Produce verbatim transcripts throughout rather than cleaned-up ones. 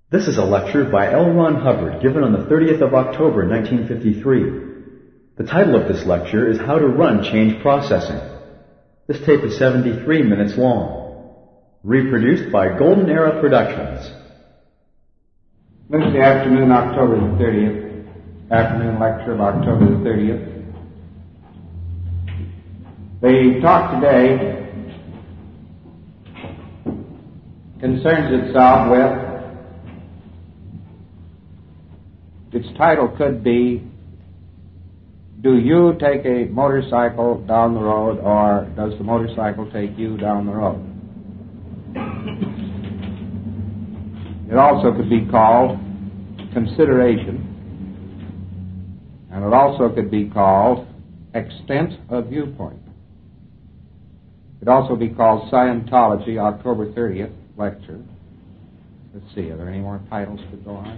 This is a lecture by L. Ron Hubbard given on the thirtieth of October, nineteen fifty-three. The title of this lecture is How to Run Change Processing. This tape is seventy-three minutes long. Reproduced by Golden Era Productions. Wednesday afternoon, October the thirtieth. Afternoon lecture of October the thirtieth. The talk today concerns itself with, its title could be, do you take a motorcycle down the road, or does the motorcycle take you down the road? It also could be called consideration, and it also could be called extent of viewpoint. It could also be called Scientology, October thirtieth lecture. Let's see, are there any more titles to go on?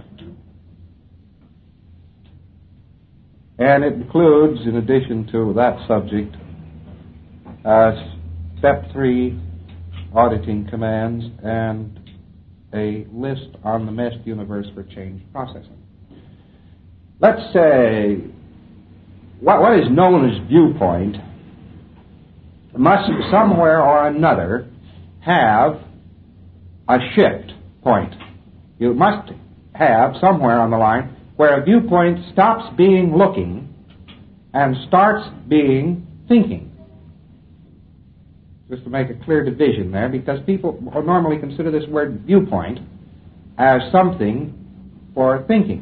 And it includes, in addition to that subject, uh, step three, auditing commands, and a list on the meshed universe for change processing. Let's say what, what is known as viewpoint must somewhere or another have a shift point. You must have somewhere on the line where a viewpoint stops being looking and starts being thinking. Just to make a clear division there, because people normally consider this word viewpoint as something for thinking.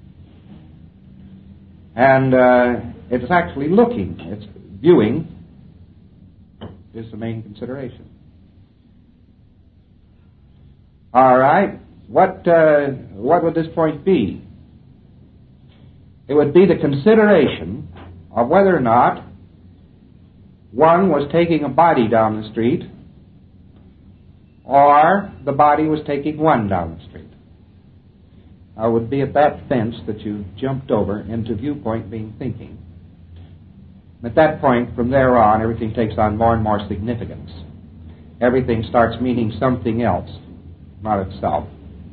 And uh, it's actually looking. It's viewing is the main consideration. All right. What uh, what would this point be? It would be the consideration of whether or not one was taking a body down the street or the body was taking one down the street. Now, it would be at that fence that you jumped over into viewpoint being thinking. At that point, from there on, everything takes on more and more significance. Everything starts meaning something else, not itself.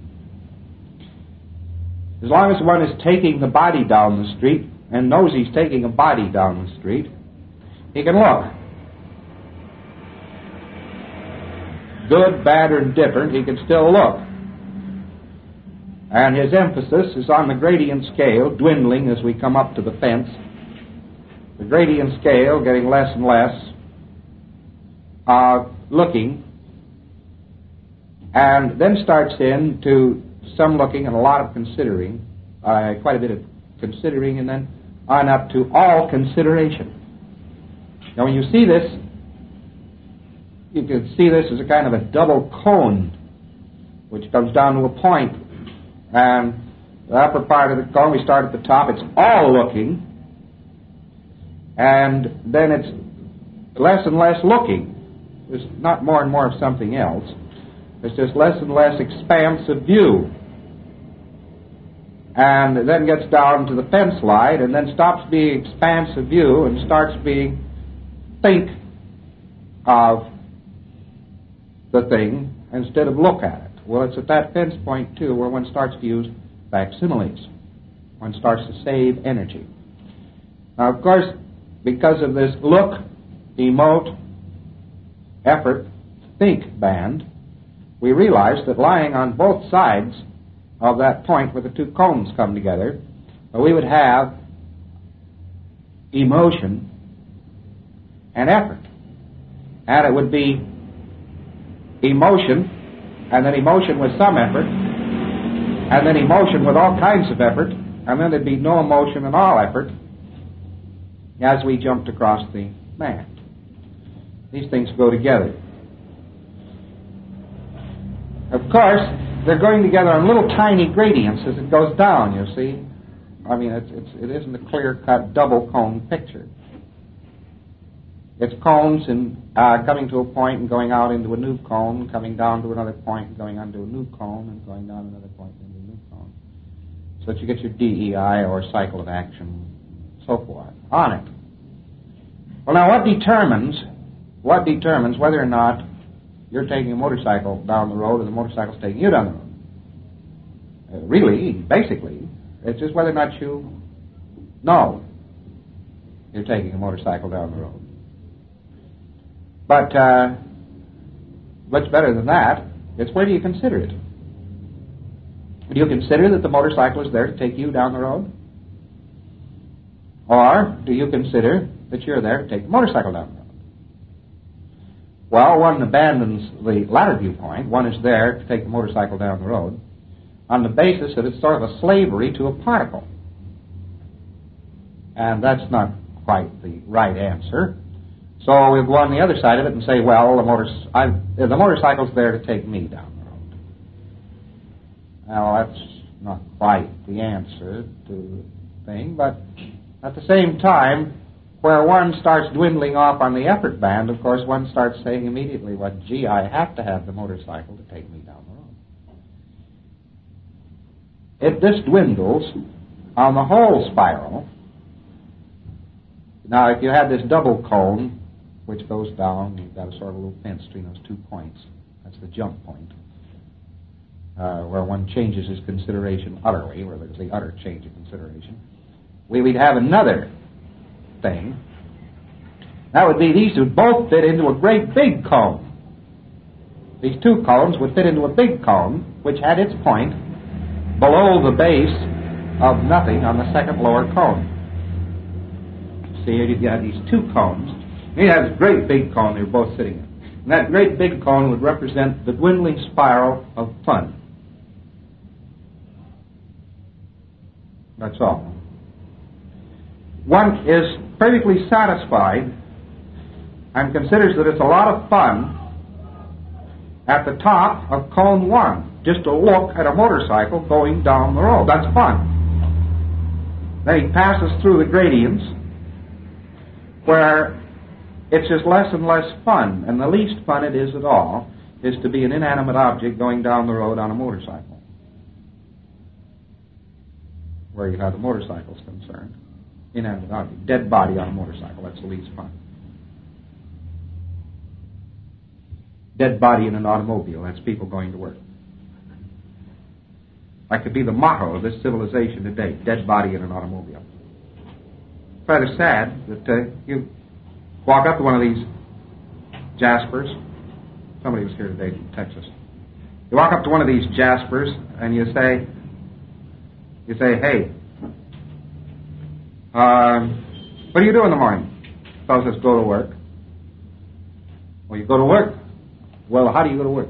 As long as one is taking the body down the street and knows he's taking a body down the street, he can look. Good, bad, or indifferent, he can still look. And his emphasis is on the gradient scale, dwindling as we come up to the fence. The gradient scale getting less and less of looking, and then starts into some looking and a lot of considering, uh, quite a bit of considering, and then on up to all consideration. Now, when you see this, you can see this as a kind of a double cone, which comes down to a point. And the upper part of the cone, we start at the top, it's all looking, and then it's less and less looking. There's not more and more of something else. It's just less and less expanse of view. And it then gets down to the fence light and then stops being expanse of view and starts being think of the thing instead of look at it. Well, it's at that fence point, too, where one starts to use facsimiles. One starts to save energy. Now, of course, because of this look, emote, effort, think band, we realize that lying on both sides of that point where the two cones come together, we would have emotion and effort. And it would be emotion, and then emotion with some effort, and then emotion with all kinds of effort, and then there'd be no emotion and all effort as we jumped across the mat. These things go together. Of course, they're going together on little tiny gradients as it goes down, you see. I mean, it's, it's, it isn't a clear-cut double cone picture. It's cones and uh, coming to a point and going out into a new cone, coming down to another point and going onto a new cone, and going down another point into a new cone. So that you get your D E I, or cycle of action, so forth, on it. Well, now, what determines, what determines whether or not you're taking a motorcycle down the road or the motorcycle's taking you down the road? uh, really, basically, it's just whether or not you know you're taking a motorcycle down the road. But uh, what's better than that, it's where do you consider it? Do you consider that the motorcycle is there to take you down the road? Or do you consider that you're there to take the motorcycle down the road? Well, one abandons the latter viewpoint. One is there to take the motorcycle down the road on the basis that it's sort of a slavery to a particle. And that's not quite the right answer. So we'll go on the other side of it and say, well, the, motor, I, the motorcycle's there to take me down the road. Well, that's not quite the answer to the thing, but at the same time, where one starts dwindling off on the effort band, of course, one starts saying immediately, well, gee, I have to have the motorcycle to take me down the road. If this dwindles on the whole spiral, now if you had this double cone, which goes down, you've got a sort of little fence between those two points. That's the jump point, uh, where one changes his consideration utterly, where there's the utter change of consideration. We, we'd have another thing. That would be these would both fit into a great big cone. These two cones would fit into a big cone, which had its point below the base of nothing on the second lower cone. See, you've got these two cones. You have this great big cone they're both sitting in. And that great big cone would represent the dwindling spiral of fun. That's all. One is perfectly satisfied and considers that it's a lot of fun at the top of cone one, just to look at a motorcycle going down the road. That's fun. Then he passes through the gradients where it's just less and less fun, and the least fun it is at all is to be an inanimate object going down the road on a motorcycle, where you have the motorcycle's concerned. Inanimate object, dead body on a motorcycle, that's the least fun. Dead body in an automobile, that's people going to work. That could be the motto of this civilization today, dead body in an automobile. It's rather sad that uh, you walk up to one of these Jaspers. Somebody was here today from Texas. You walk up to one of these Jaspers and you say, you say, hey, um, what do you do in the morning? The fellow says, go to work. Well, you go to work. Well, how do you go to work?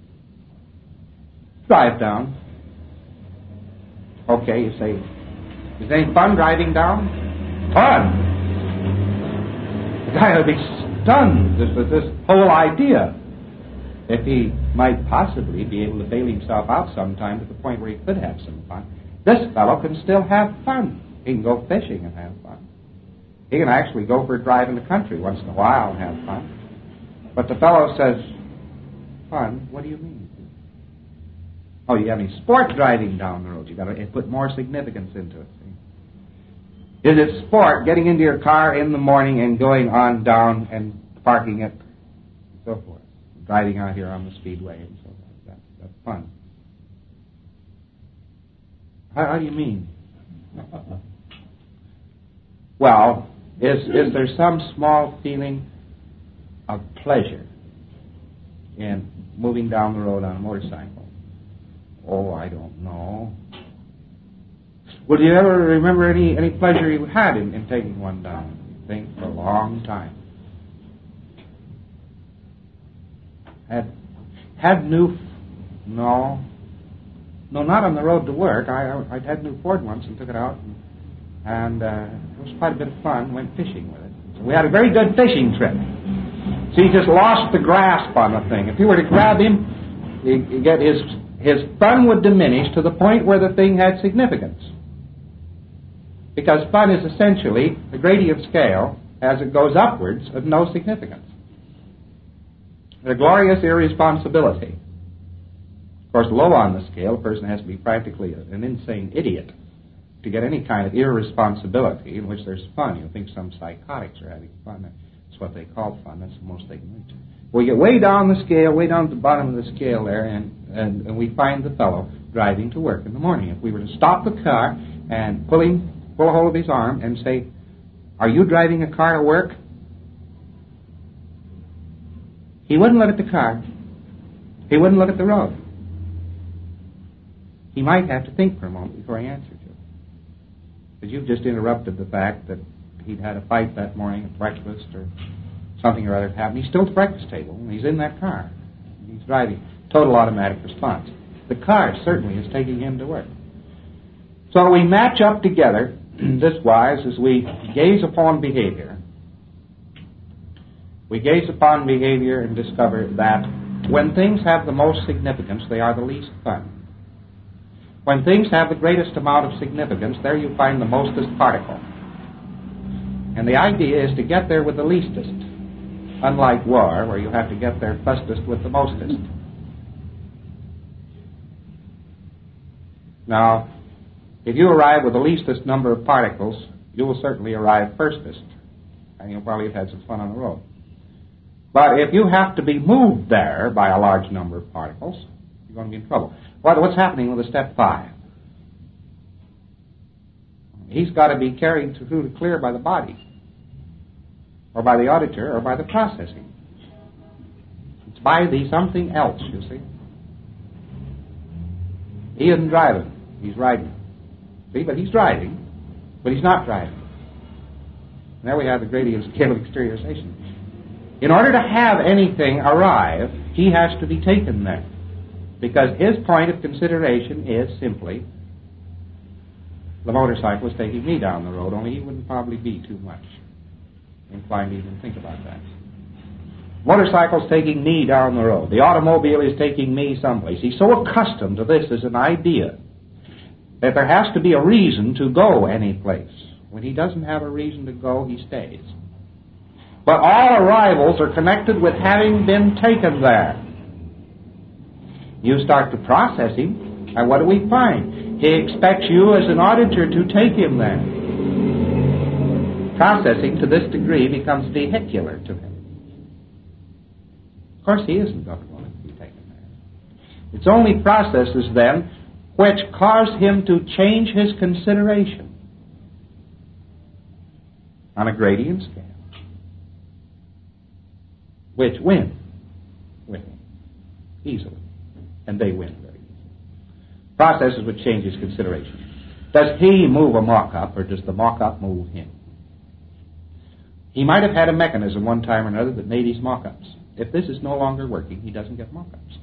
Drive down. Okay, you say, is there any fun driving down? Fun! The guy would be stunned with this whole idea. If he might possibly be able to bail himself out sometime to the point where he could have some fun. This fellow can still have fun. He can go fishing and have fun. He can actually go for a drive in the country once in a while and have fun. But the fellow says, fun? What do you mean? Oh, you have any sport driving down the road? You've got to put more significance into it. See? Is it sport getting into your car in the morning and going on down and parking it and so forth? Driving out here on the speedway and so forth. That, that's fun. How, how do you mean? Well, is is there some small feeling of pleasure in moving down the road on a motorcycle? Oh, I don't know. Well, do you ever remember any, any pleasure you had in, in taking one down? I think for a long time. Had had new no no not on the road to work. I I had new Ford once and took it out and, and uh, it was quite a bit of fun. Went fishing with it. So we had a very good fishing trip. So he just lost the grasp on the thing. If you were to grab him, you, you get his his fun would diminish to the point where the thing had significance. Because fun is essentially the gradient scale as it goes upwards of no significance. The glorious irresponsibility. Of course, low on the scale, a person has to be practically an insane idiot to get any kind of irresponsibility in which there's fun. You think some psychotics are having fun. That's what they call fun. That's the most they can reach. We get way down the scale, way down at the bottom of the scale there, and, and, and we find the fellow driving to work in the morning. If we were to stop the car and pull him, pull a hold of his arm and say, "Are you driving a car to work?" He wouldn't look at the car. He wouldn't look at the road. He might have to think for a moment before he answered you. Because you've just interrupted the fact that he'd had a fight that morning at breakfast or something or other had happened. He's still at the breakfast table and he's in that car. He's driving. Total automatic response. The car certainly is taking him to work. So we match up together this wise as we gaze upon behavior. We gaze upon behavior and discover that when things have the most significance, they are the least fun. When things have the greatest amount of significance, there you find the mostest particle. And the idea is to get there with the leastest, unlike war, where you have to get there fastest with the mostest. Now, if you arrive with the leastest number of particles, you will certainly arrive firstest, and you'll probably have had some fun on the road. But if you have to be moved there by a large number of particles, you're going to be in trouble. What, what's happening with a step five? He's got to be carried through the clear by the body, or by the auditor, or by the processing. It's by the something else, you see. He isn't driving, he's riding. See, but he's driving, but he's not driving. And there we have the gradient scale of exteriorization. In order to have anything arrive, he has to be taken there. Because his point of consideration is simply, the motorcycle is taking me down the road, only he wouldn't probably be too much inclined to even think about that. Motorcycle's taking me down the road. The automobile is taking me someplace. He's so accustomed to this as an idea that there has to be a reason to go any place. When he doesn't have a reason to go, he stays. But all arrivals are connected with having been taken there. You start to process him, and what do we find? He expects you as an auditor to take him there. Processing to this degree becomes vehicular to him. Of course, he isn't going to want to be taken there. It's only processes, then, which cause him to change his consideration on a gradient scale, which win with him easily, and they win very easily. Processes which change his consideration. Does he move a mock-up, or does the mock-up move him? He might have had a mechanism one time or another that made his mock-ups. If this is no longer working, he doesn't get mock-ups.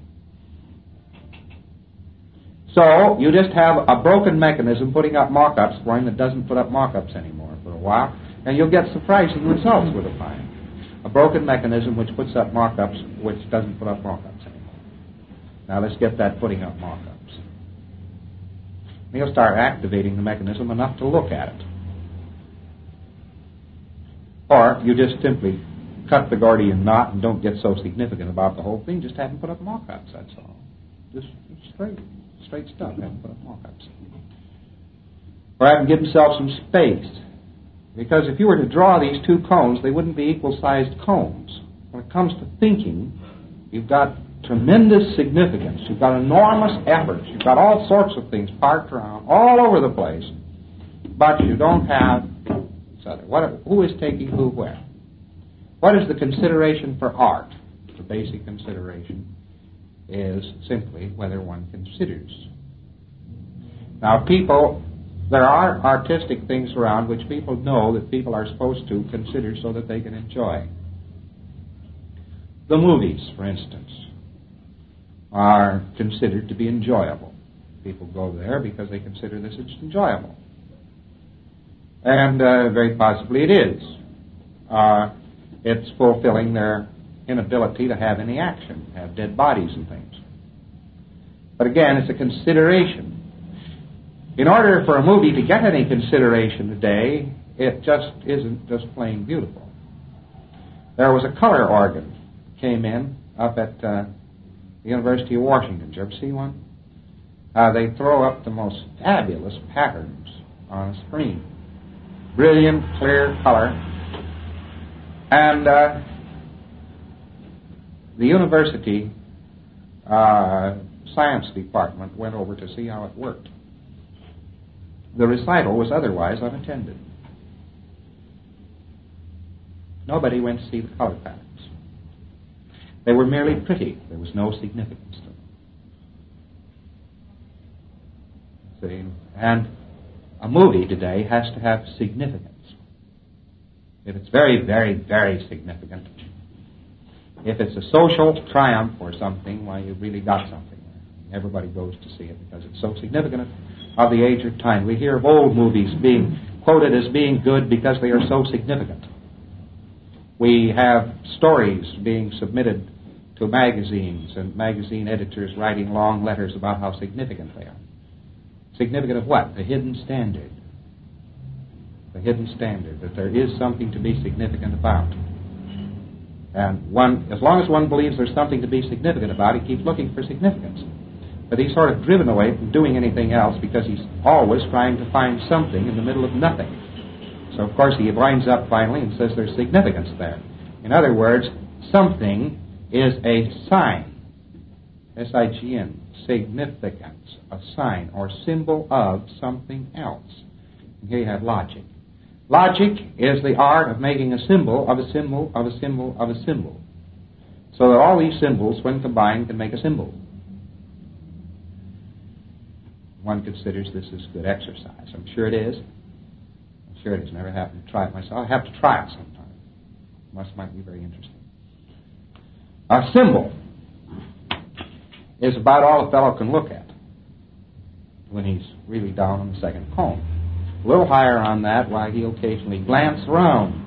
So, you just have a broken mechanism putting up mock-ups for him that doesn't put up mock-ups anymore for a while, and you'll get surprising results with a time. A broken mechanism which puts up mock-ups which doesn't put up mock-ups anymore. Now let's get that putting up mock-ups. And you'll start activating the mechanism enough to look at it. Or you just simply cut the Gordian knot and don't get so significant about the whole thing. Just haven't put up mock-ups, that's all. Just straight, straight stuff, haven't put up mock-ups. Or haven't given himself some space. Because if you were to draw these two cones, they wouldn't be equal-sized cones. When it comes to thinking, you've got tremendous significance. You've got enormous efforts. You've got all sorts of things parked around all over the place. But you don't have each other. What, who is taking who where? What is the consideration for art? The basic consideration is simply whether one considers. Now, people... There are artistic things around which people know that people are supposed to consider so that they can enjoy. The movies, for instance, are considered to be enjoyable. People go there because they consider this as enjoyable. And uh, very possibly it is. Uh, it's fulfilling their inability to have any action, have dead bodies and things. But again, it's a consideration. In order for a movie to get any consideration today, it just isn't just plain beautiful. There was a color organ came in up at uh, the University of Washington. Did you ever see one? Uh, they throw up the most fabulous patterns on a screen. Brilliant, clear color. And uh, the university uh, science department went over to see how it worked. The recital was otherwise unattended. Nobody went to see the color patterns. They were merely pretty. There was no significance to them. See? And a movie today has to have significance. If it's very, very, very significant, if it's a social triumph or something, why, you've really got something there. Everybody goes to see it because it's so significant of the age or time. We hear of old movies being quoted as being good because they are so significant. We have stories being submitted to magazines and magazine editors writing long letters about how significant they are. Significant of what? The hidden standard. The hidden standard, that there is something to be significant about. And one, as long as one believes there's something to be significant about, he keeps looking for significance. But he's sort of driven away from doing anything else because he's always trying to find something in the middle of nothing. So, of course, he winds up finally and says there's significance there. In other words, something is a sign. S I G N, significance, a sign or symbol of something else. And here you have logic. Logic is the art of making a symbol of a symbol of a symbol of a symbol. So that all these symbols, when combined, can make a symbol. One considers this is good exercise. I'm sure it is. I'm sure it is. Never happened to try it myself. I have to try it sometime. Must might be very interesting. A symbol is about all a fellow can look at when he's really down on the second cone. A little higher on that, why, he'll occasionally glance around.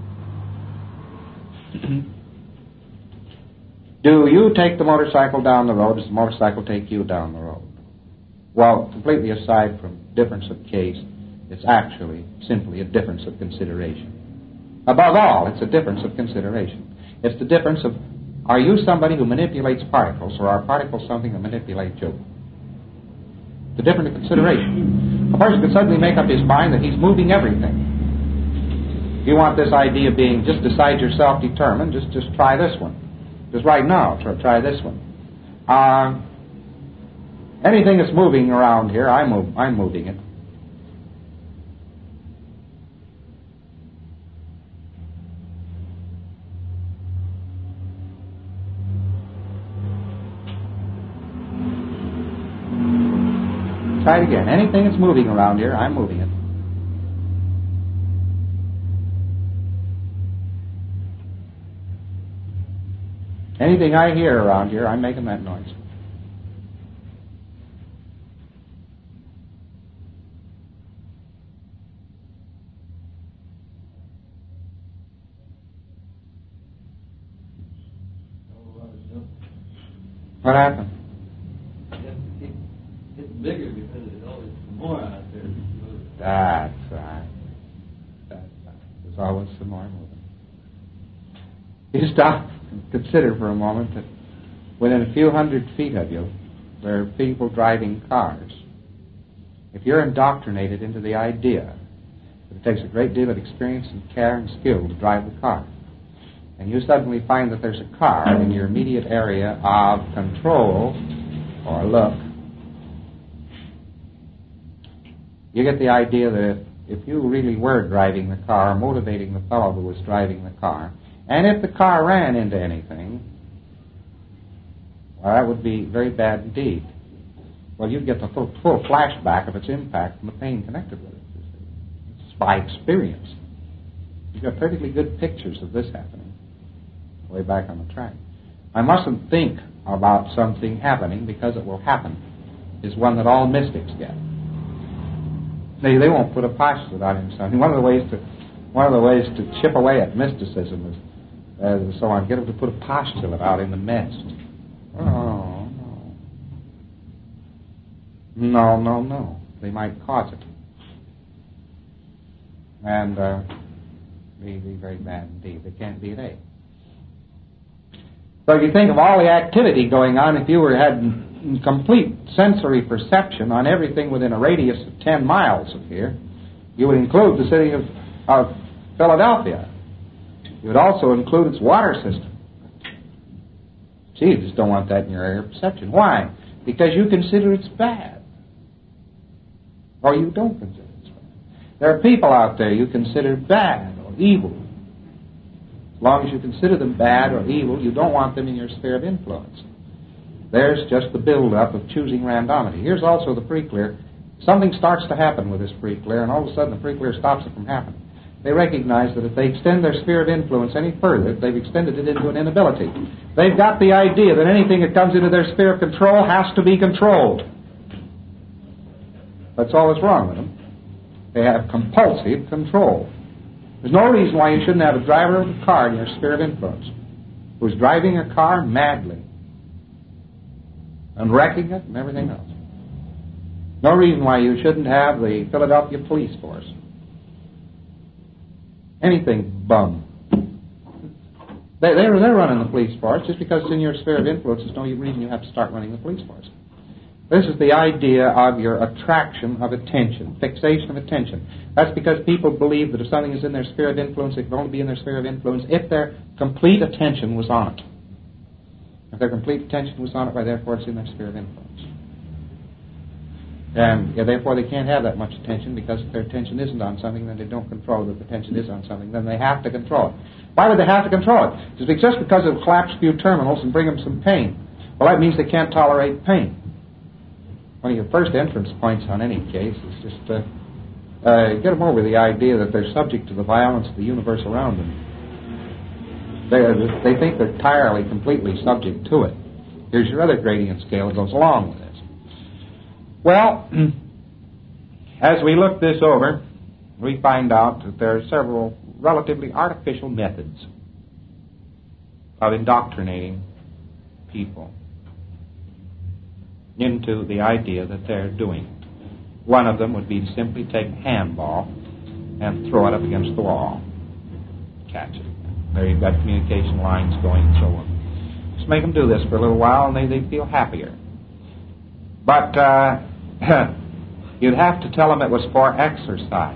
Do you take the motorcycle down the road? Does the motorcycle take you down the road? Well, completely aside from difference of case, it's actually simply a difference of consideration. Above all, it's a difference of consideration. It's the difference of, are you somebody who manipulates particles, or are particles something that manipulate you? The difference of consideration. A person could suddenly make up his mind that he's moving everything. You want this idea being, just decide yourself, determined, just, just try this one. Just right now, try, try this one. Uh, anything that's moving around here, I move, I'm moving it. Try it again. Anything that's moving around here, I'm moving it. Anything I hear around here, I'm making that noise. What happened? It's bigger because there's always more out there. That's right. That's right. There's always some more moving. You stop and consider for a moment that within a few hundred feet of you, there are people driving cars. If you're indoctrinated into the idea that it takes a great deal of experience and care and skill to drive the car, and you suddenly find that there's a car in your immediate area of control or look, you get the idea that if, if you really were driving the car, motivating the fellow who was driving the car, and if the car ran into anything, well, that would be very bad indeed. Well, you'd get the full, full flashback of its impact and the pain connected with it. It's by experience. You've got perfectly good pictures of this happening way back on the track. I mustn't think about something happening because it will happen is one that all mystics get. They, they won't put a postulate on him. Son. One of the ways to one of the ways to chip away at mysticism is uh, so on. Get them to put a postulate out in the midst. Oh no, no, no, no. They might cause it, and uh, be, be very bad indeed. They can't be at A. So if you think of all the activity going on, if you were had complete sensory perception on everything within a radius of ten miles of here, you would include the city of, of Philadelphia. You would also include its water system. Gee, you just don't want that in your area of perception. Why? because you consider it's bad. Or you don't consider it's bad. There are people out there you consider bad or evil. As long as you consider them bad or evil, you don't want them in your sphere of influence. There's just the build-up of choosing randomity. Here's also the pre-clear. Something starts to happen with this pre-clear, and all of a sudden the pre-clear stops it from happening. They recognize that if they extend their sphere of influence any further, they've extended it into an inability. They've got the idea that anything that comes into their sphere of control has to be controlled. That's all that's wrong with them. They have compulsive control. There's no reason why you shouldn't have a driver of a car in your sphere of influence who's driving a car madly and wrecking it and everything else. No reason why you shouldn't have the Philadelphia police force. Anything bum. They, they're, they're running the police force. Just because it's in your sphere of influence, there's no reason you have to start running the police force. This is the idea of your attraction of attention, fixation of attention. That's because people believe that if something is in their sphere of influence, it can only be in their sphere of influence if their complete attention was on it. If their complete attention was on it, why therefore it's in their sphere of influence. And yeah, therefore they can't have that much attention, because if their attention isn't on something, then they don't control it. If the attention is on something, then they have to control it. Why would they have to control it? It's just because it will collapse a few terminals and bring them some pain. Well, that means they can't tolerate pain. One of your first entrance points on any case is just uh, uh, get them over the idea that they're subject to the violence of the universe around them. They, they think they're entirely, completely subject to it. Here's your other gradient scale that goes along with this. Well, as we look this over, we find out that there are several relatively artificial methods of indoctrinating people into the idea that they're doing it. One of them would be to simply take a handball and throw it up against the wall. Catch it. There you've got communication lines going and so on. Just make them do this for a little while and they, they feel happier. But uh, you'd have to tell them it was for exercise.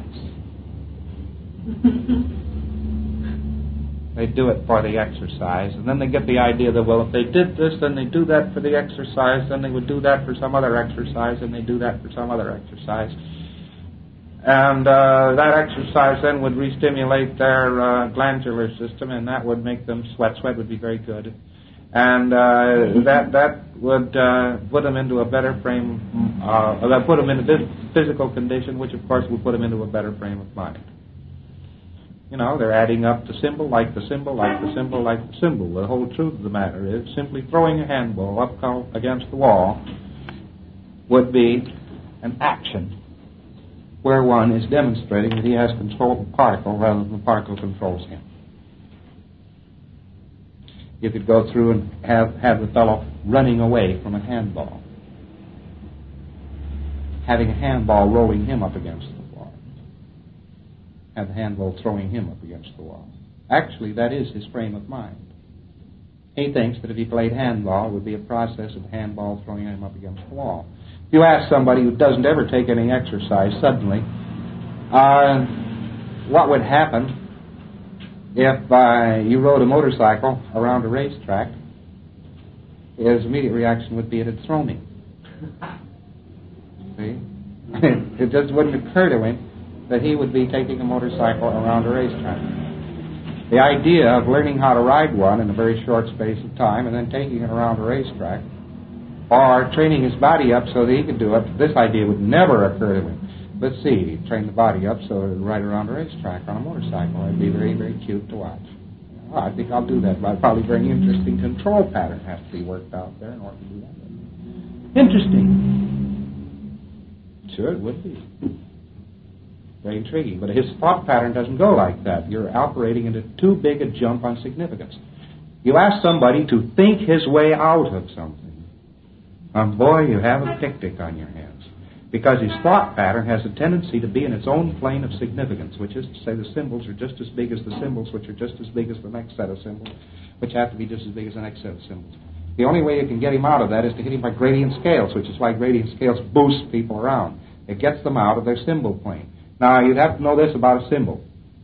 They do it for the exercise, and then they get the idea that, well, if they did this, then they do that for the exercise, then they would do that for some other exercise, and they do that for some other exercise. And uh, that exercise then would re-stimulate their uh, glandular system, and that would make them sweat. Sweat would be very good. And uh, that that would uh, put them into a better frame, uh, that put them in a physical condition, which of course would put them into a better frame of mind. You know, they're adding up the symbol, like the symbol, like the symbol, like the symbol. The whole truth of the matter is simply throwing a handball up against the wall would be an action where one is demonstrating that he has control of the particle rather than the particle controls him. You could go through and have, have the fellow running away from a handball, having a handball rolling him up against the wall, have the handball throwing him up against the wall. Actually, that is his frame of mind. He thinks that if he played handball, it would be a process of handball throwing him up against the wall. If you ask somebody who doesn't ever take any exercise suddenly, uh, what would happen if uh, you rode a motorcycle around a racetrack? His immediate reaction would be it had thrown him. See? It just wouldn't occur to him that he would be taking a motorcycle around a racetrack. The idea of learning how to ride one in a very short space of time and then taking it around a racetrack, or training his body up so that he could do it, this idea would never occur to him. Let's see, train the body up so it would ride around a racetrack on a motorcycle. It'd be very, very cute to watch. Well, I think I'll do that, but probably a very interesting control pattern has to be worked out there in order to do that. Interesting. Sure, it would be. Very intriguing. But his thought pattern doesn't go like that. You're operating into too big a jump on significance. You ask somebody to think his way out of something, and boy, you have a picnic on your hands. Because his thought pattern has a tendency to be in its own plane of significance, which is to say the symbols are just as big as the symbols, which are just as big as the next set of symbols, which have to be just as big as the next set of symbols. The only way you can get him out of that is to hit him by gradient scales, which is why gradient scales boost people around. It gets them out of their symbol plane. Now, you'd have to know this about a symbol.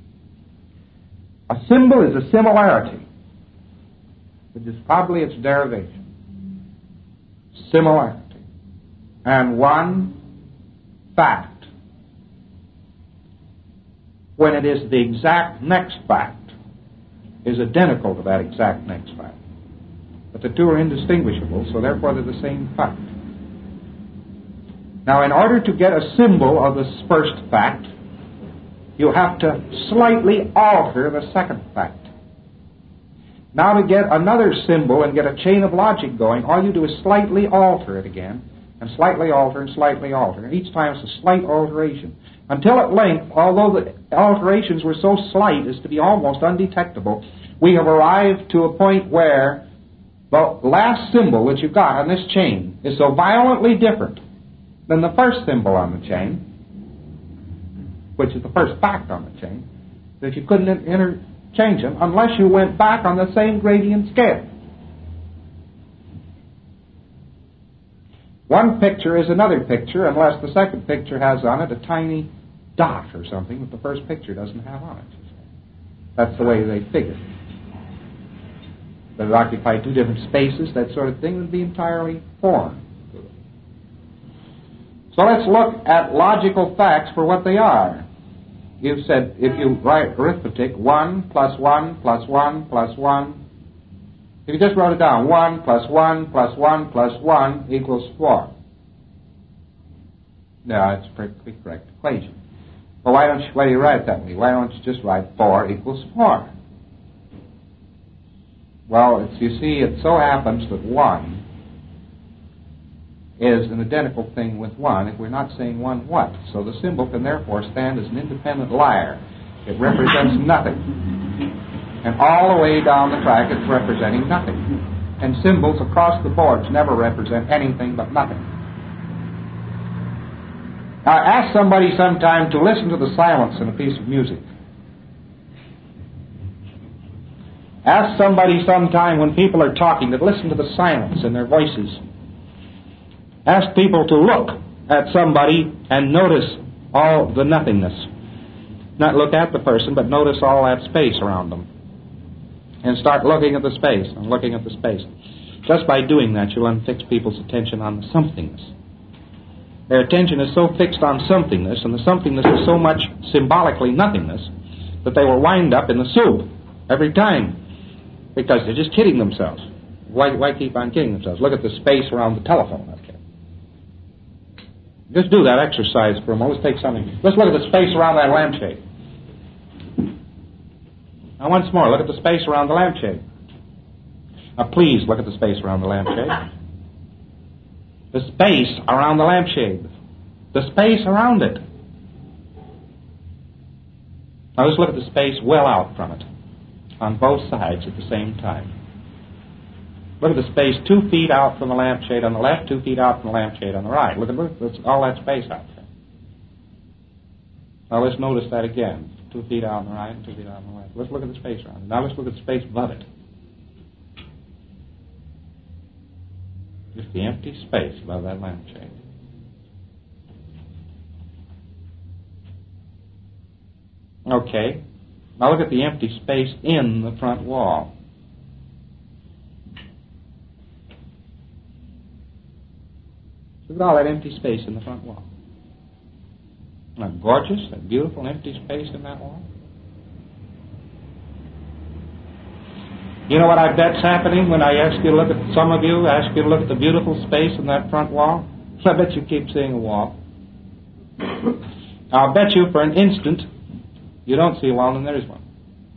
A symbol is a similarity, which is probably its derivation. Similarity. and one fact, when it is the exact next fact, is identical to that exact next fact. But the two are indistinguishable, so therefore they're the same fact. Now, in order to get a symbol of this first fact, you have to slightly alter the second fact. Now, to get another symbol and get a chain of logic going, all you do is slightly alter it again, and slightly alter and slightly alter. And each time it's a slight alteration. Until at length, although the alterations were so slight as to be almost undetectable, we have arrived to a point where the last symbol that you've got on this chain is so violently different than the first symbol on the chain, which is the first fact on the chain, that you couldn't interchange them unless you went back on the same gradient scale. One picture is another picture unless the second picture has on it a tiny dot or something that the first picture doesn't have on it. That's the way they figure. That it occupied two different spaces, that sort of thing, would be entirely foreign. So let's look at logical facts for what they are. You've said, if you write arithmetic, one plus one plus one plus one. If you just wrote it down, one plus one plus one plus one equals four. No, that's a perfectly correct equation. Well, why don't you, why do you write it that way? Why don't you just write four equals four? Well, it's, you see, it so happens that one is an identical thing with one if we're not saying one what. So the symbol can therefore stand as an independent liar. It represents nothing. And all the way down the track it's representing nothing. And symbols across the boards never represent anything but nothing. Now ask somebody sometime to listen to the silence in a piece of music. Ask somebody sometime when people are talking to listen to the silence in their voices. Ask people to look at somebody and notice all the nothingness. Not look at the person, but notice all that space around them. And start looking at the space and looking at the space. Just by doing that, you'll unfix people's attention on the somethingness. Their attention is so fixed on somethingness, and the somethingness is so much symbolically nothingness, that they will wind up in the soup every time. Because they're just kidding themselves. Why, why keep on kidding themselves? Look at the space around the telephone. Okay. Just do that exercise for a moment. Let's take something. Let's look at the space around that lampshade. Now once more, look at the space around the lampshade. Now please look at the space around the lampshade. The space around the lampshade. The space around it. Now let's look at the space well out from it. On both sides at the same time. Look at the space two feet out from the lampshade on the left, two feet out from the lampshade on the right. Look at look, that's all that space out there. Now let's notice that again. Two feet out on the right and two feet out on the left. Let's look at the space around it. Now let's look at the space above it. Just the empty space above that lampshade. Okay. Now look at the empty space in the front wall. Look at all that empty space in the front wall. Isn't that gorgeous, that beautiful empty space in that wall? You know what I bet's happening when I ask you to look at, some of you ask you to look at the beautiful space in that front wall? I bet you keep seeing a wall. I'll bet you for an instant you don't see a wall and there's one.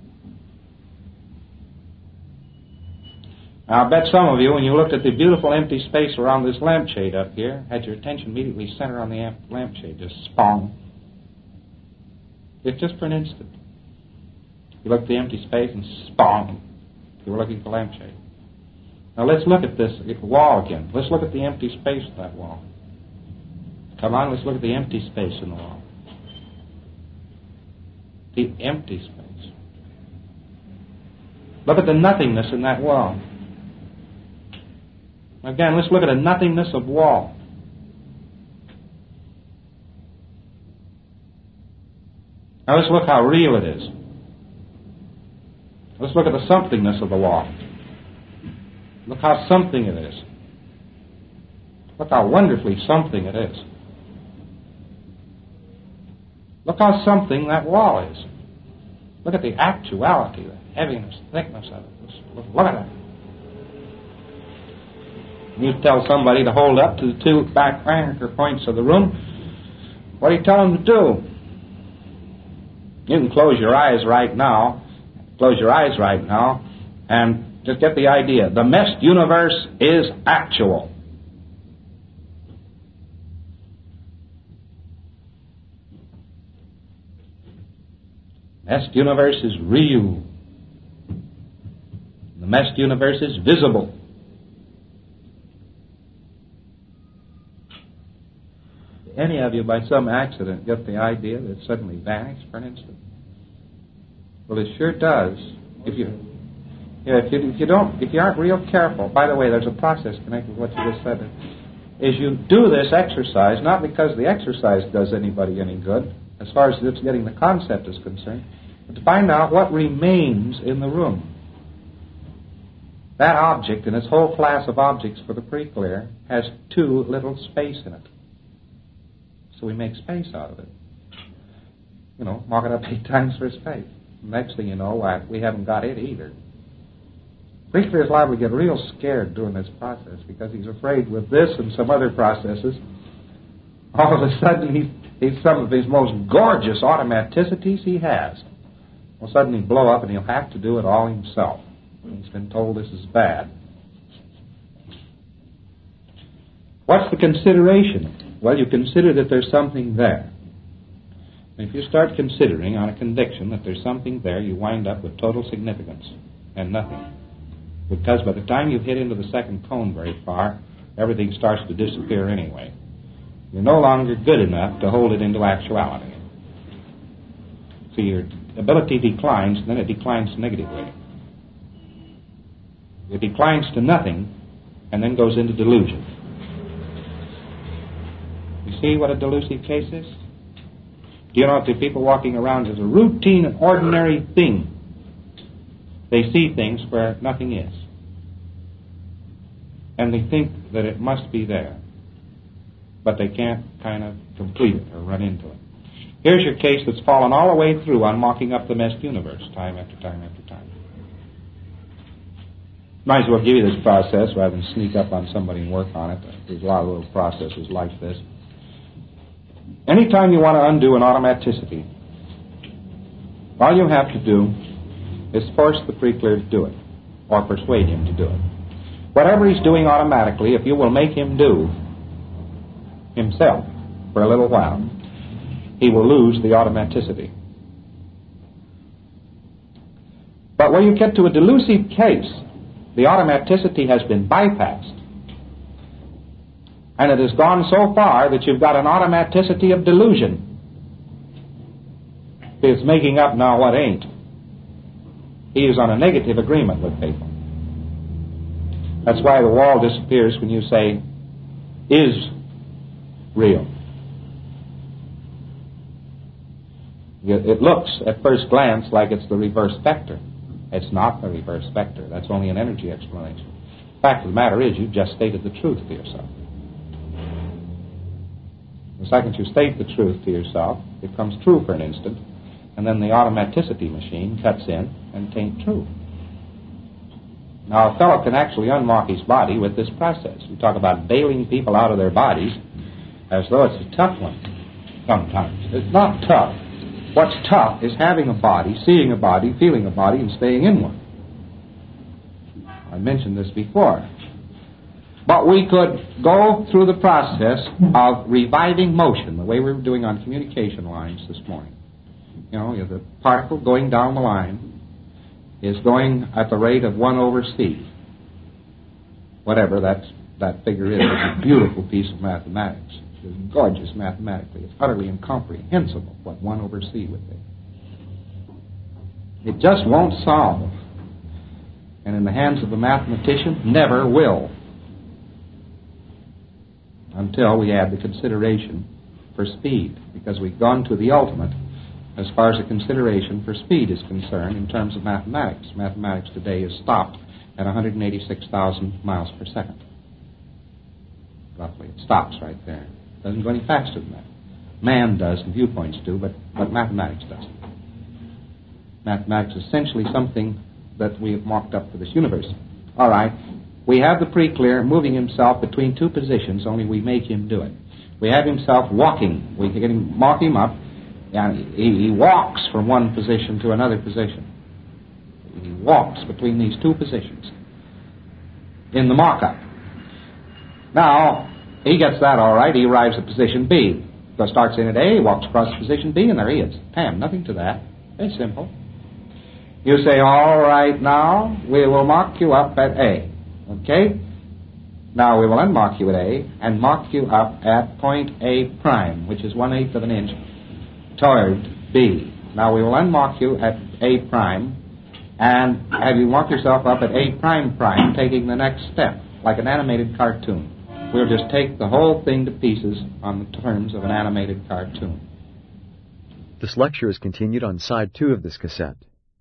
I'll bet some of you, when you looked at the beautiful empty space around this lampshade up here, had your attention immediately centered on the amp- lampshade, just spawn. It's just for an instant. You look at the empty space and spawn. You were looking at the lampshade. Now let's look at this wall again. Let's look at the empty space of that wall. Come on, let's look at the empty space in the wall. The empty space. Look at the nothingness in that wall. Again, let's look at the nothingness of wall. Now let's look how real it is. Let's look at the somethingness of the wall. Look how something it is. Look how wonderfully something it is. Look how something that wall is. Look at the actuality, the heaviness, thickness of it. Just look, look at that. You tell somebody to hold up to the two back anchor points of the room. What do you tell them to do? You can close your eyes right now. Close your eyes right now and just get the idea. The meshed universe is actual. Meshed universe is real. The meshed universe is visible. Any of you, by some accident, get the idea that it suddenly vanished for an instant? Well, it sure does. If you, yeah, if you, if you don't, if you aren't real careful. By the way, there's a process connected with what you just said. Is you do this exercise not because the exercise does anybody any good, as far as it's getting the concept is concerned, but to find out what remains in the room. That object and its whole class of objects for the pre-clear has too little space in it. So we make space out of it. You know, mark it up eight times for space. Next thing you know, why, we haven't got it either. Pre-clear is liable to get real scared during this process because he's afraid with this and some other processes, all of a sudden he's, he's some of his most gorgeous automaticities he has will suddenly blow up and he'll have to do it all himself. He's been told this is bad. What's the consideration? Well, you consider that there's something there. And if you start considering on a conviction that there's something there, you wind up with total significance and nothing. Because by the time you've hit into the second cone very far, everything starts to disappear anyway. You're no longer good enough to hold it into actuality. So your ability declines, and then it declines negatively. It declines to nothing, and then goes into delusion. You see what a delusive case is? Do you know if the people walking around as a routine and ordinary thing, they see things where nothing is. And they think that it must be there. But they can't kind of complete it or run into it. Here's your case that's fallen all the way through on mocking up the meshed universe, time after time after time. Might as well give you this process rather than sneak up on somebody and work on it. There's a lot of little processes like this. Anytime you want to undo an automaticity, all you have to do is force the pre-clear to do it, or persuade him to do it. Whatever he's doing automatically, if you will make him do himself for a little while, he will lose the automaticity. But when you get to a delusive case, the automaticity has been bypassed. And it has gone so far that you've got an automaticity of delusion. It's making up now what ain't. He is on a negative agreement with people. That's why the wall disappears when you say, is real. It looks at first glance like it's the reverse vector. It's not the reverse vector. That's only an energy explanation. The fact of the matter is, you've just stated the truth to yourself. The second you state the truth to yourself, it comes true for an instant, and then the automaticity machine cuts in and tain't true. Now, a fellow can actually unlock his body with this process. We talk about bailing people out of their bodies as though it's a tough one sometimes. It's not tough. What's tough is having a body, seeing a body, feeling a body, and staying in one. I mentioned this before. But we could go through the process of reviving motion, the way we were doing on communication lines this morning. You know, the particle going down the line is going at the rate of one over c. Whatever that's, that figure is, it's a beautiful piece of mathematics. It's gorgeous mathematically. It's utterly incomprehensible what one over c would be. It just won't solve. And in the hands of the mathematician, never will. Until we add the consideration for speed, because we've gone to the ultimate as far as the consideration for speed is concerned in terms of mathematics. Mathematics today is stopped at one hundred eighty-six thousand miles per second. roughly. It stops right there. It doesn't go any faster than that. Man does, and viewpoints do, but, but mathematics doesn't. Mathematics is essentially something that we have marked up for this universe. All right. We have the pre-clear moving himself between two positions, only we make him do it. We have himself walking. We can him, mark him up, and he, he walks from one position to another position. He walks between these two positions in the markup. Now, he gets that all right. He arrives at position B. So starts in at A, walks across to position B, and there he is. Bam, nothing to that. Very simple. You say, all right, now, we will mark you up at A. Okay? Now we will unmark you at A and mark you up at point A prime, which is one-eighth of an inch toward B. Now we will unmark you at A prime and have you mark yourself up at A prime prime, taking the next step, like an animated cartoon. We'll just take the whole thing to pieces on the terms of an animated cartoon. This lecture is continued on side two of this cassette.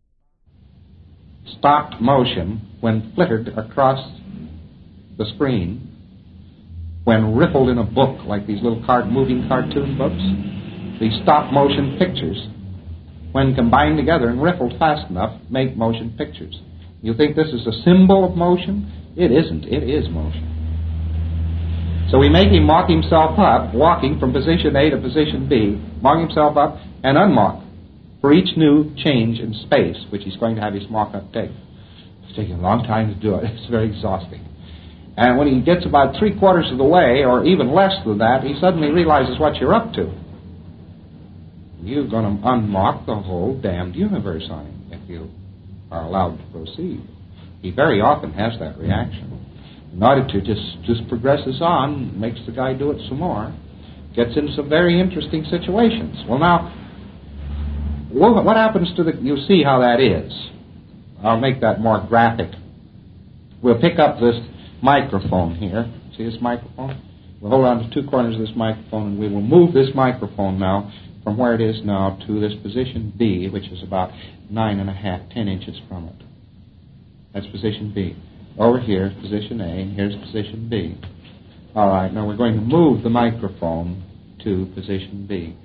Stopped motion, when flittered across the screen, when riffled in a book, like these little card, moving cartoon books, these stop motion pictures, when combined together and riffled fast enough, make motion pictures. You think this is a symbol of motion? It isn't. It is motion. So we make him mark himself up, walking from position A to position B, mark himself up and unmark for each new change in space, which he's going to have his mark-up take. It's taking a long time to do it. It's very exhausting. And when he gets about three-quarters of the way, or even less than that, he suddenly realizes what you're up to. You're going to unmark the whole damned universe on him if you are allowed to proceed. He very often has that reaction. In order to just, just progresses on, makes the guy do it some more, gets into some very interesting situations. Well, now, what happens to the... You'll see how that is. I'll make that more graphic. We'll pick up this microphone here. See this microphone? We'll hold on to two corners of this microphone, and we will move this microphone now from where it is now to this position B, which is about nine and a half, ten inches from it. That's position B. Over here is position A, and here's position B. All right, now we're going to move the microphone to position B.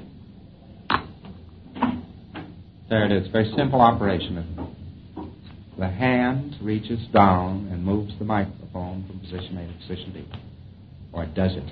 There it is. Very simple operation, isn't it? The hand reaches down and moves the microphone from position A to position B. Or it does it.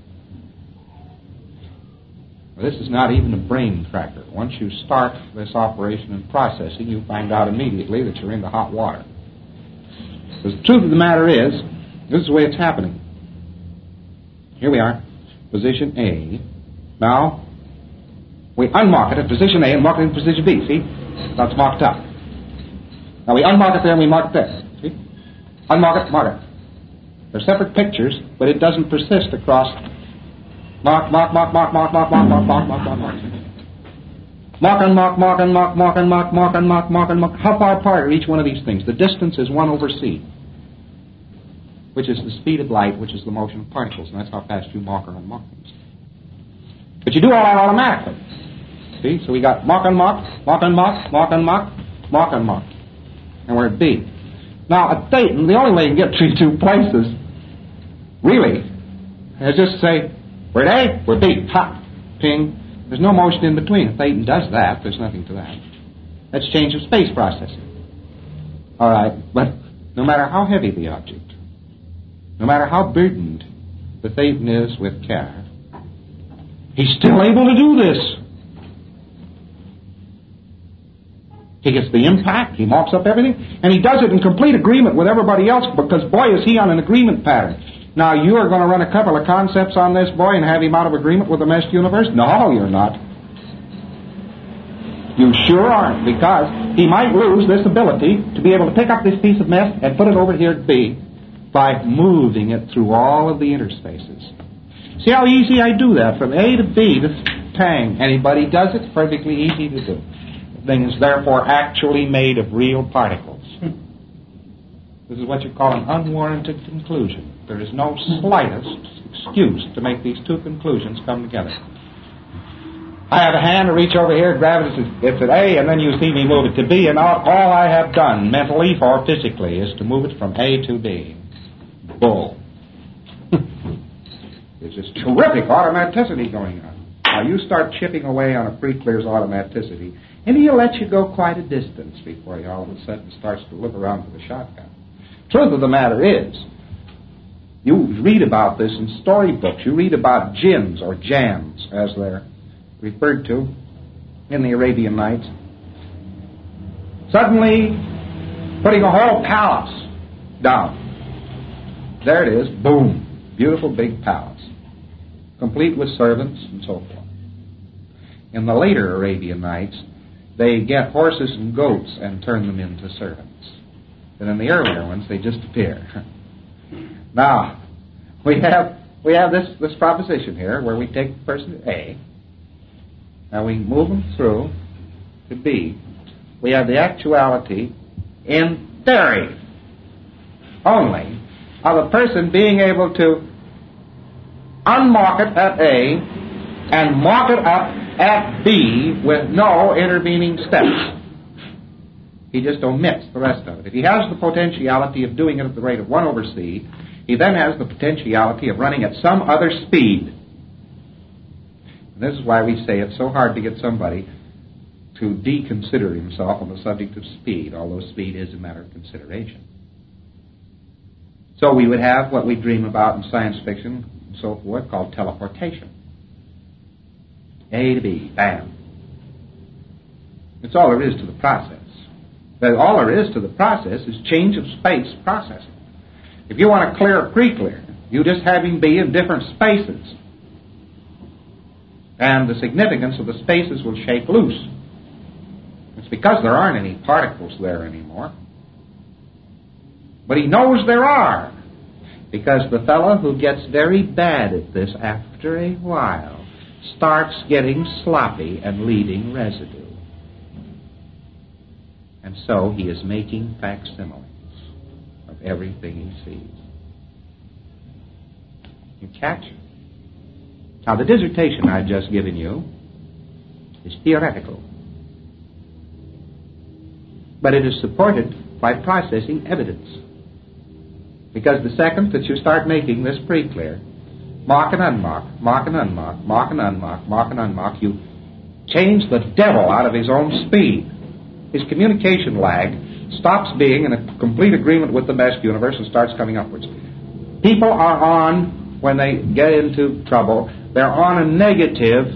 Well, this is not even a brain cracker. Once you start this operation and processing, you find out immediately that you're into hot water. Because the truth of the matter is, this is the way it's happening. Here we are, position A. Now, we unmark it at position A and mark it in position B, see? That's marked up. Now we unmark it there and we mark it there, see? Unmark it, mark it. They're separate pictures, but it doesn't persist across... Mark, mark, mark, mark, mark, mark, mark, mark, mark, mark, mark, mark. Mark and mark, mark and mark, mark and mark, mark and mark, mark and mark. How far apart are each one of these things? The distance is one over c, which is the speed of light, which is the motion of particles, and that's how fast you mark or unmark things. But you do all that automatically. See? So we got mark and mark, mark and mark, mark and mark, mark and mark. And we're at B. Now, at Thetan, the only way you can get to two places, really, is just say, we're at A, we're B, ha, ping. There's no motion in between. If Thetan does that, there's nothing to that. That's change of space processing. All right, but no matter how heavy the object, no matter how burdened the Thetan is with care, he's still able to do this. He gets the impact, he marks up everything, and he does it in complete agreement with everybody else, because, boy, is he on an agreement pattern. Now, you are going to run a couple of concepts on this boy and have him out of agreement with the meshed universe? No, you're not. You sure aren't, because he might lose this ability to be able to pick up this piece of mesh and put it over here at B by moving it through all of the interspaces. See how easy I do that, from A to B to tang. Anybody does it, perfectly easy to do. The thing is therefore actually made of real particles. This is what you call an unwarranted conclusion. There is no slightest excuse to make these two conclusions come together. I have a hand to reach over here, grab it, it's at A, and then you see me move it to B, and all, all I have done, mentally or physically, is to move it from A to B. Bull. There's this terrific automaticity going on. Now, you start chipping away on a pre-clear's automaticity, and he'll let you go quite a distance before he all of a sudden starts to look around for the shotgun. Truth of the matter is, you read about this in storybooks. You read about jinns, or jans, as they're referred to in the Arabian Nights, suddenly putting a whole palace down. There it is, boom, beautiful big palace, complete with servants and so forth. In the later Arabian Nights, they get horses and goats and turn them into servants. And in the earlier ones, they just appear. Now, we have we have this, this proposition here where we take the person A, and we move them through to B. We have the actuality in theory only of a person being able to unmark it at A and mark it up at B with no intervening steps. He just omits the rest of it. If he has the potentiality of doing it at the rate of one over C, he then has the potentiality of running at some other speed. And this is why we say it's so hard to get somebody to deconsider himself on the subject of speed, although speed is a matter of consideration. So we would have what we dream about in science fiction and so forth called teleportation. A to B, bam. That's all there is to the process. But all there is to the process is change of space processing. If you want to clear a pre-clear, you just have him be in different spaces. And the significance of the spaces will shake loose. It's because there aren't any particles there anymore. But he knows there are. Because the fellow who gets very bad at this after a while starts getting sloppy and leaving residue. And so he is making facsimiles of everything he sees. You catch? Now, the dissertation I've just given you is theoretical. But it is supported by processing evidence. Because the second that you start making this pre-clear, mark and unmark, mark and unmark, mark and unmark, mark and unmark, you change the devil out of his own speed. His communication lag stops being in a complete agreement with the best universe and starts coming upwards. People are on, when they get into trouble, they're on a negative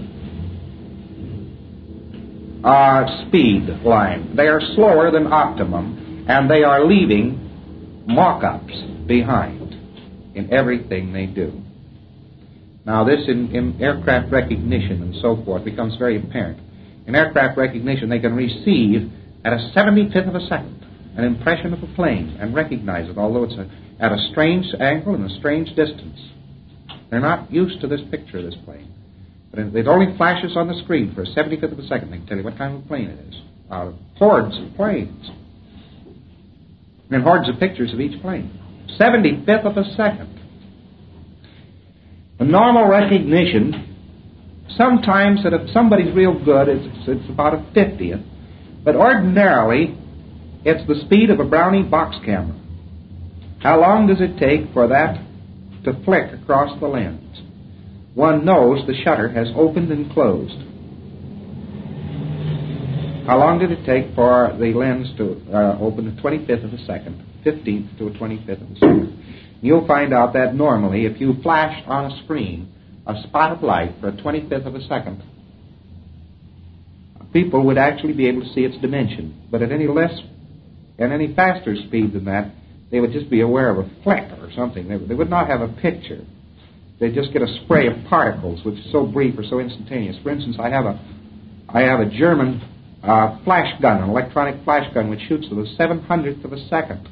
uh, speed line. They are slower than optimum, and they are leaving mock-ups behind in everything they do. Now, this in, in aircraft recognition and so forth becomes very apparent. In aircraft recognition, they can receive at a seventy-fifth of a second an impression of a plane and recognize it, although it's a, at a strange angle and a strange distance. They're not used to this picture of this plane. But it only flashes on the screen for a seventy-fifth of a second. They can tell you what kind of plane it is. Out of hordes of planes. And hordes of pictures of each plane. seventy-fifth of a second. The normal recognition, sometimes that if somebody's real good, it's, it's about a fiftieth. But ordinarily, it's the speed of a Brownie box camera. How long does it take for that to flick across the lens? One knows the shutter has opened and closed. How long did it take for the lens to uh, open a twenty-fifth of a second, fifteenth to a twenty-fifth of a second? You'll find out that normally, if you flashed on a screen a spot of light for a twenty-fifth of a second, people would actually be able to see its dimension. But at any less, at any faster speed than that, they would just be aware of a flick or something. They, they would not have a picture. They'd just get a spray of particles, which is so brief or so instantaneous. For instance, I have a, I have a German uh, flash gun, an electronic flash gun, which shoots at a seven hundredth of a second.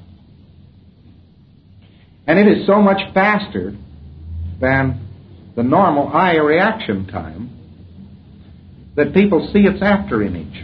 And it is so much faster than the normal eye reaction time that people see its after image.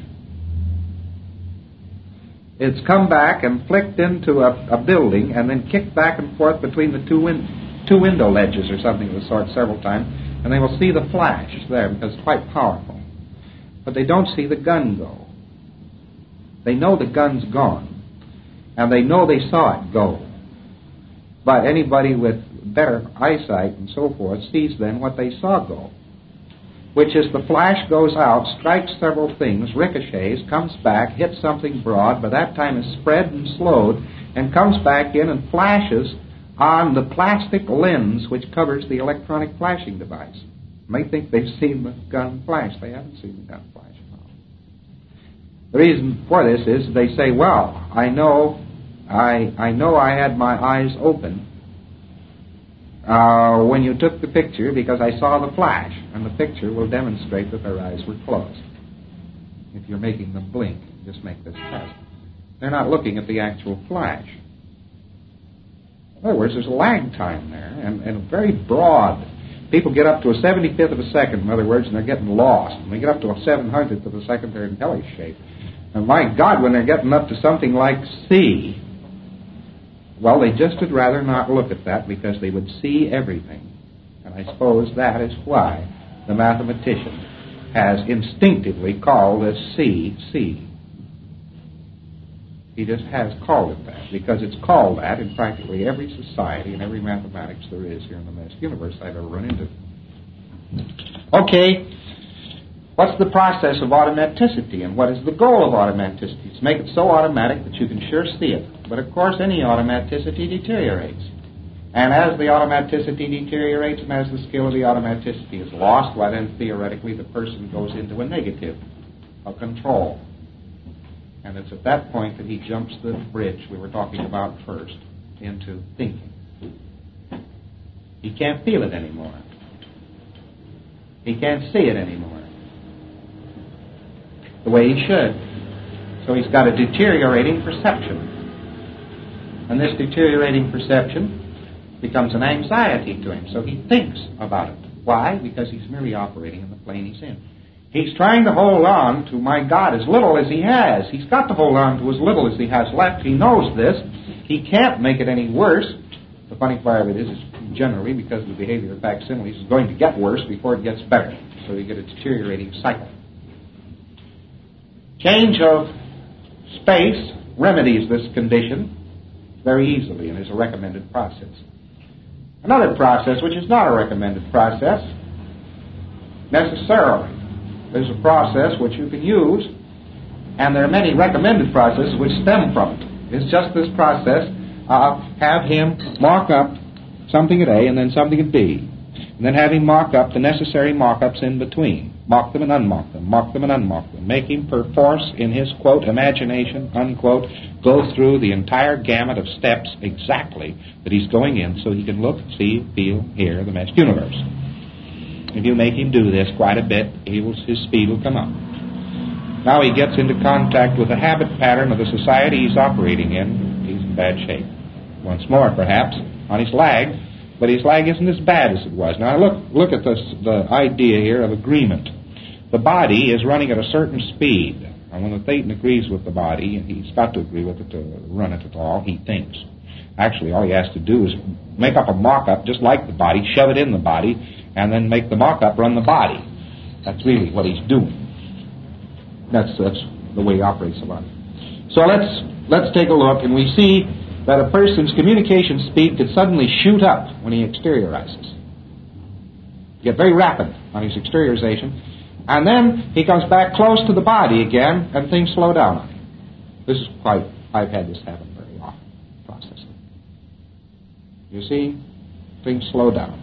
It's come back and flicked into a, a building and then kicked back and forth between the two, win- two window ledges or something of the sort several times, and they will see the flash there because it's quite powerful. But they don't see the gun go. They know the gun's gone, and they know they saw it go. But anybody with better eyesight and so forth sees then what they saw go, which is the flash goes out, strikes several things, ricochets, comes back, hits something broad, by that time is spread and slowed, and comes back in and flashes on the plastic lens which covers the electronic flashing device. And they think they've seen the gun flash. They haven't seen the gun flash. No. The reason for this is they say, well, I know I, I know I had my eyes open uh, when you took the picture because I saw the flash, and the picture will demonstrate that their eyes were closed. If you're making them blink, just make this test. They're not looking at the actual flash. In other words, there's a lag time there, and, and very broad. People get up to a seventy-fifth of a second, in other words, and they're getting lost. When they get up to a seven hundredth of a second, they're in hellish shape. And my God, when they're getting up to something like C, well, they just would rather not look at that because they would see everything. And I suppose that is why the mathematician has instinctively called this C, C. He just has called it that because it's called that in practically every society and every mathematics there is here in the vast universe I've ever run into. Okay, what's the process of automaticity and what is the goal of automaticity? It's to make it so automatic that you can sure see it. But of course any automaticity deteriorates. And as the automaticity deteriorates and as the skill of the automaticity is lost, well then theoretically the person goes into a negative, a control. And it's at that point that he jumps the bridge we were talking about first into thinking. He can't feel it anymore. He can't see it anymore the way he should. So he's got a deteriorating perception. And this deteriorating perception becomes an anxiety to him. So he thinks about it. Why? Because he's merely operating in the plane he's in. He's trying to hold on to, my God, as little as he has. He's got to hold on to as little as he has left. He knows this. He can't make it any worse. The funny part of it is, is generally, because of the behavior of facsimiles, it's going to get worse before it gets better. So you get a deteriorating cycle. Change of space remedies this condition very easily and is a recommended process. Another process, which is not a recommended process, necessarily, there's a process which you can use, and there are many recommended processes which stem from it. It's just this process of have him mark up something at A and then something at B, and then have him mark up the necessary markups in between. Mark them and unmark them, mark them and unmark them. Make him perforce in his, quote, imagination, unquote, go through the entire gamut of steps exactly that he's going in so he can look, see, feel, hear the vast universe. If you make him do this quite a bit, he will, his speed will come up. Now he gets into contact with the habit pattern of the society he's operating in. He's in bad shape. Once more, perhaps, on his lag, but his lag isn't as bad as it was. Now look, look at this, the idea here of agreement. The body is running at a certain speed. And when the Thetan agrees with the body, he's got to agree with it to run it at all, he thinks. Actually, all he has to do is make up a mock-up just like the body, shove it in the body, and then make the mock-up run the body. That's really what he's doing. That's, that's the way he operates the body. So let's, let's take a look, and we see that a person's communication speed could suddenly shoot up when he exteriorizes. Get very rapid on his exteriorization, and then he comes back close to the body again, and things slow down on him. This is quite, I've had this happen very often, processing. You see, things slow down.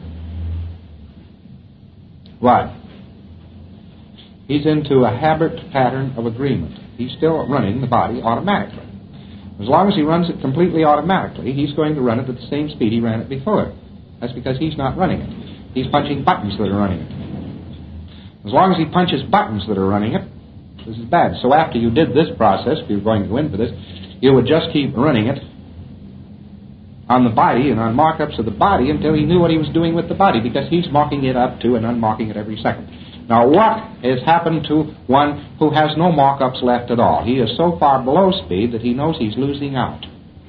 Why? He's into a habit pattern of agreement. He's still running the body automatically. As long as he runs it completely automatically, he's going to run it at the same speed he ran it before. That's because he's not running it. He's punching buttons that are running it. As long as he punches buttons that are running it, this is bad. So after you did this process, if you're going to go in for this, you would just keep running it on the body and on mock-ups of the body until he knew what he was doing with the body, because he's mocking it up to and unmocking it every second. Now, what has happened to one who has no mock-ups left at all? He is so far below speed that he knows he's losing out.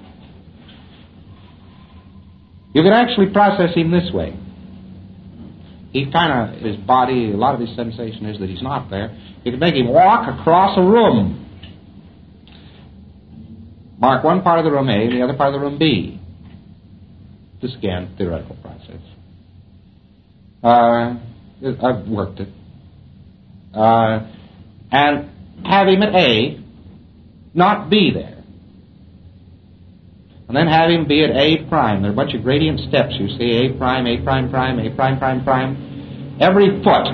You can actually process him this way. He kind of, his body, a lot of his sensation is that he's not there. You can make him walk across a room. Mark one part of the room A and the other part of the room B. This again, theoretical process. Uh, I've worked it. Uh, and have him at A, not B there. And then have him be at A prime. There are a bunch of gradient steps, you see. A prime, A prime prime, A prime prime prime. Every foot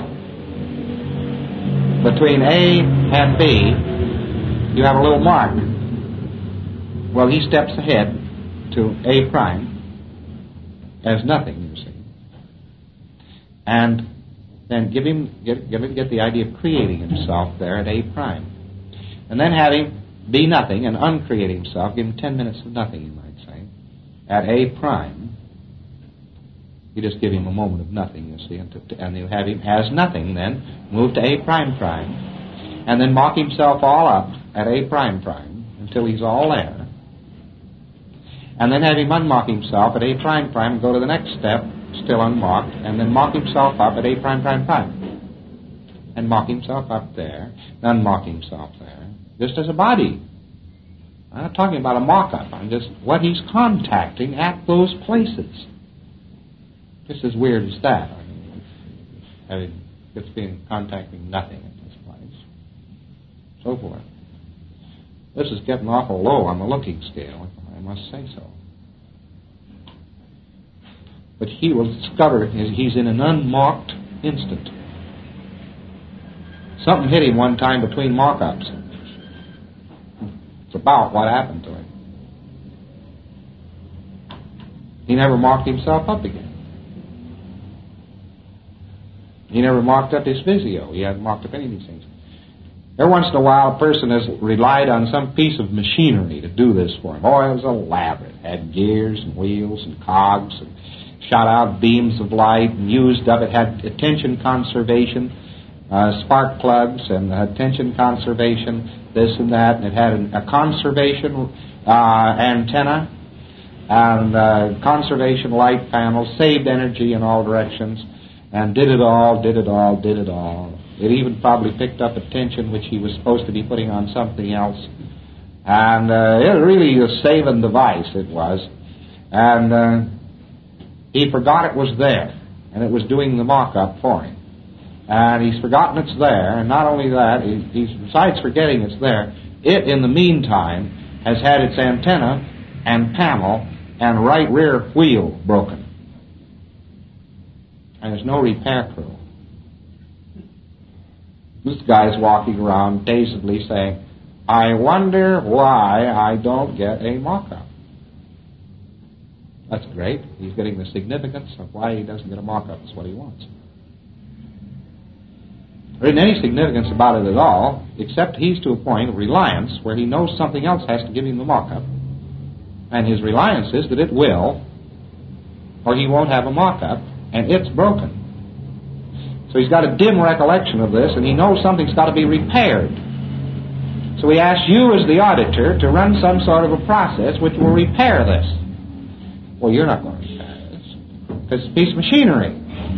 between A and B, you have a little mark. Well, he steps ahead to A prime as nothing, you see. And then give him get, give him get the idea of creating himself there at A prime. And then have him be nothing and uncreate himself. Give him ten minutes of nothing, you might say, at A prime. You just give him a moment of nothing, you see, and, to, and you have him as nothing then move to A prime prime, and then mock himself all up at A prime prime until he's all there. And then have him unmock himself at A prime prime and go to the next step, still unmocked, and then mock himself up at A prime prime prime. And mock himself up there, and unmock himself there, just as a body. I'm not talking about a mock-up. I'm just what he's contacting at those places. Just as weird as that. I mean, having just been contacting nothing at this place. So forth. This is getting awful low on the looking scale, I must say so. But he will discover he's in an unmocked instant. Something hit him one time between mock-ups. It's about what happened to him. He never mocked himself up again. He never mocked up his physio. He hadn't mocked up any of these things. Every once in a while, a person has relied on some piece of machinery to do this for him. Oh, it was elaborate. It had gears and wheels and cogs and shot out beams of light and used up. It had attention conservation, uh, spark plugs and attention conservation, this and that. And it had an, a conservation uh, antenna and uh, conservation light panels, saved energy in all directions, and did it all, did it all, did it all. It even probably picked up attention which he was supposed to be putting on something else. And uh, it really a saving device, it was. And uh, he forgot it was there, and it was doing the mock-up for him. And he's forgotten it's there, and not only that, he, he's, besides forgetting it's there, it, in the meantime, has had its antenna and panel and right rear wheel broken. And there's no repair crew. This guy's walking around dazedly saying, I wonder why I don't get a mock-up. That's great. He's getting the significance of why he doesn't get a mock-up. It's what he wants. There isn't any significance about it at all, except he's to a point of reliance where he knows something else has to give him the mock-up. And his reliance is that it will, or he won't have a mock-up, and it's broken. So he's got a dim recollection of this, and he knows something's got to be repaired. So he asks you as the auditor to run some sort of a process which will repair this. Well, you're not going to repair this, because it's a piece of machinery.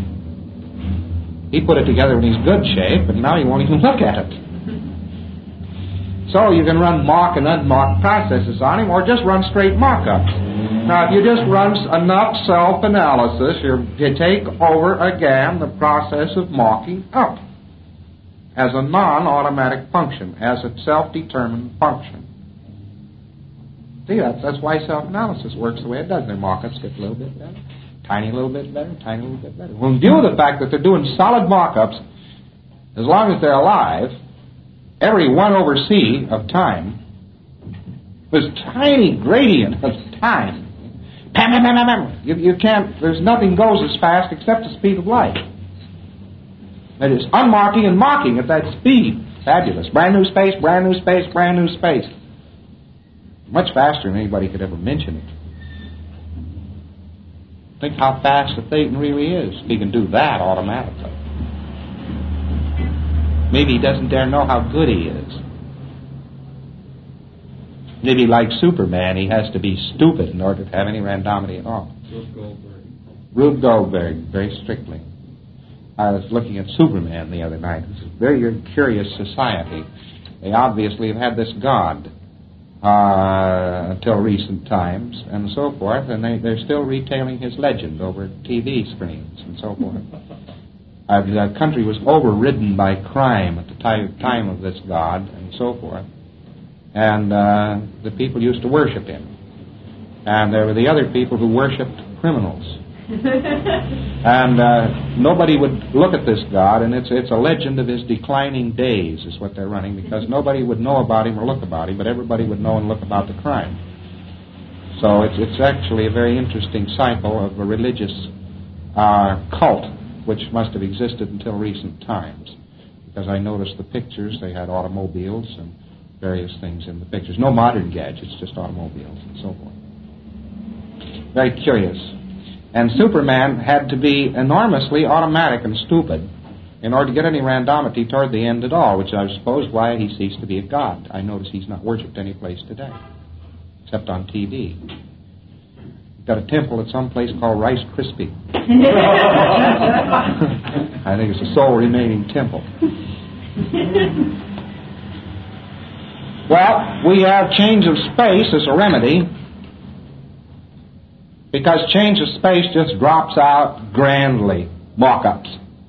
He put it together in his good shape, but now he won't even look at it. So you can run mock and unmock processes on him, or just run straight mock-ups. Now, if you just run enough self-analysis, you take over again the process of mocking up as a non-automatic function, as a self-determined function. See, that's, that's why self-analysis works the way it does. Their mock-ups get a little bit better, tiny little bit better, tiny little bit better. Well, in view of the fact that they're doing solid mock-ups, as long as they're alive, every one over C of time, this tiny gradient of time, Pam, pam, pam, pam. You, you can't, there's nothing goes as fast except the speed of light. That is, unmocking and mocking at that speed. Fabulous. Brand new space, brand new space, brand new space. Much faster than anybody could ever mention it. Think how fast the thing really is. He can do that automatically. Maybe he doesn't dare know how good he is. Maybe like Superman, he has to be stupid in order to have any randomity at all. Rube Goldberg. Rube Goldberg, very strictly. I was looking at Superman the other night. This is a very curious society. They obviously have had this God uh, until recent times, and so forth, and they, they're still retailing his legend over T V screens and so forth. Uh, the country was overridden by crime at the time, time of this god and so forth, and uh, the people used to worship him. And there were the other people who worshipped criminals. And uh, nobody would look at this god, and it's it's a legend of his declining days is what they're running, because nobody would know about him or look about him, but everybody would know and look about the crime. So it's it's actually a very interesting cycle of a religious uh, cult, which must have existed until recent times, because I noticed the pictures, they had automobiles and various things in the pictures. No modern gadgets, just automobiles and so forth. Very curious. And Superman had to be enormously automatic and stupid in order to get any randomity toward the end at all, which I suppose why he ceased to be a god. I notice he's not worshipped any place today, except on T V. He's got a temple at some place called Rice Krispie. I think it's the sole remaining temple. Well, we have change of space as a remedy, because change of space just drops out grandly. Mock-ups.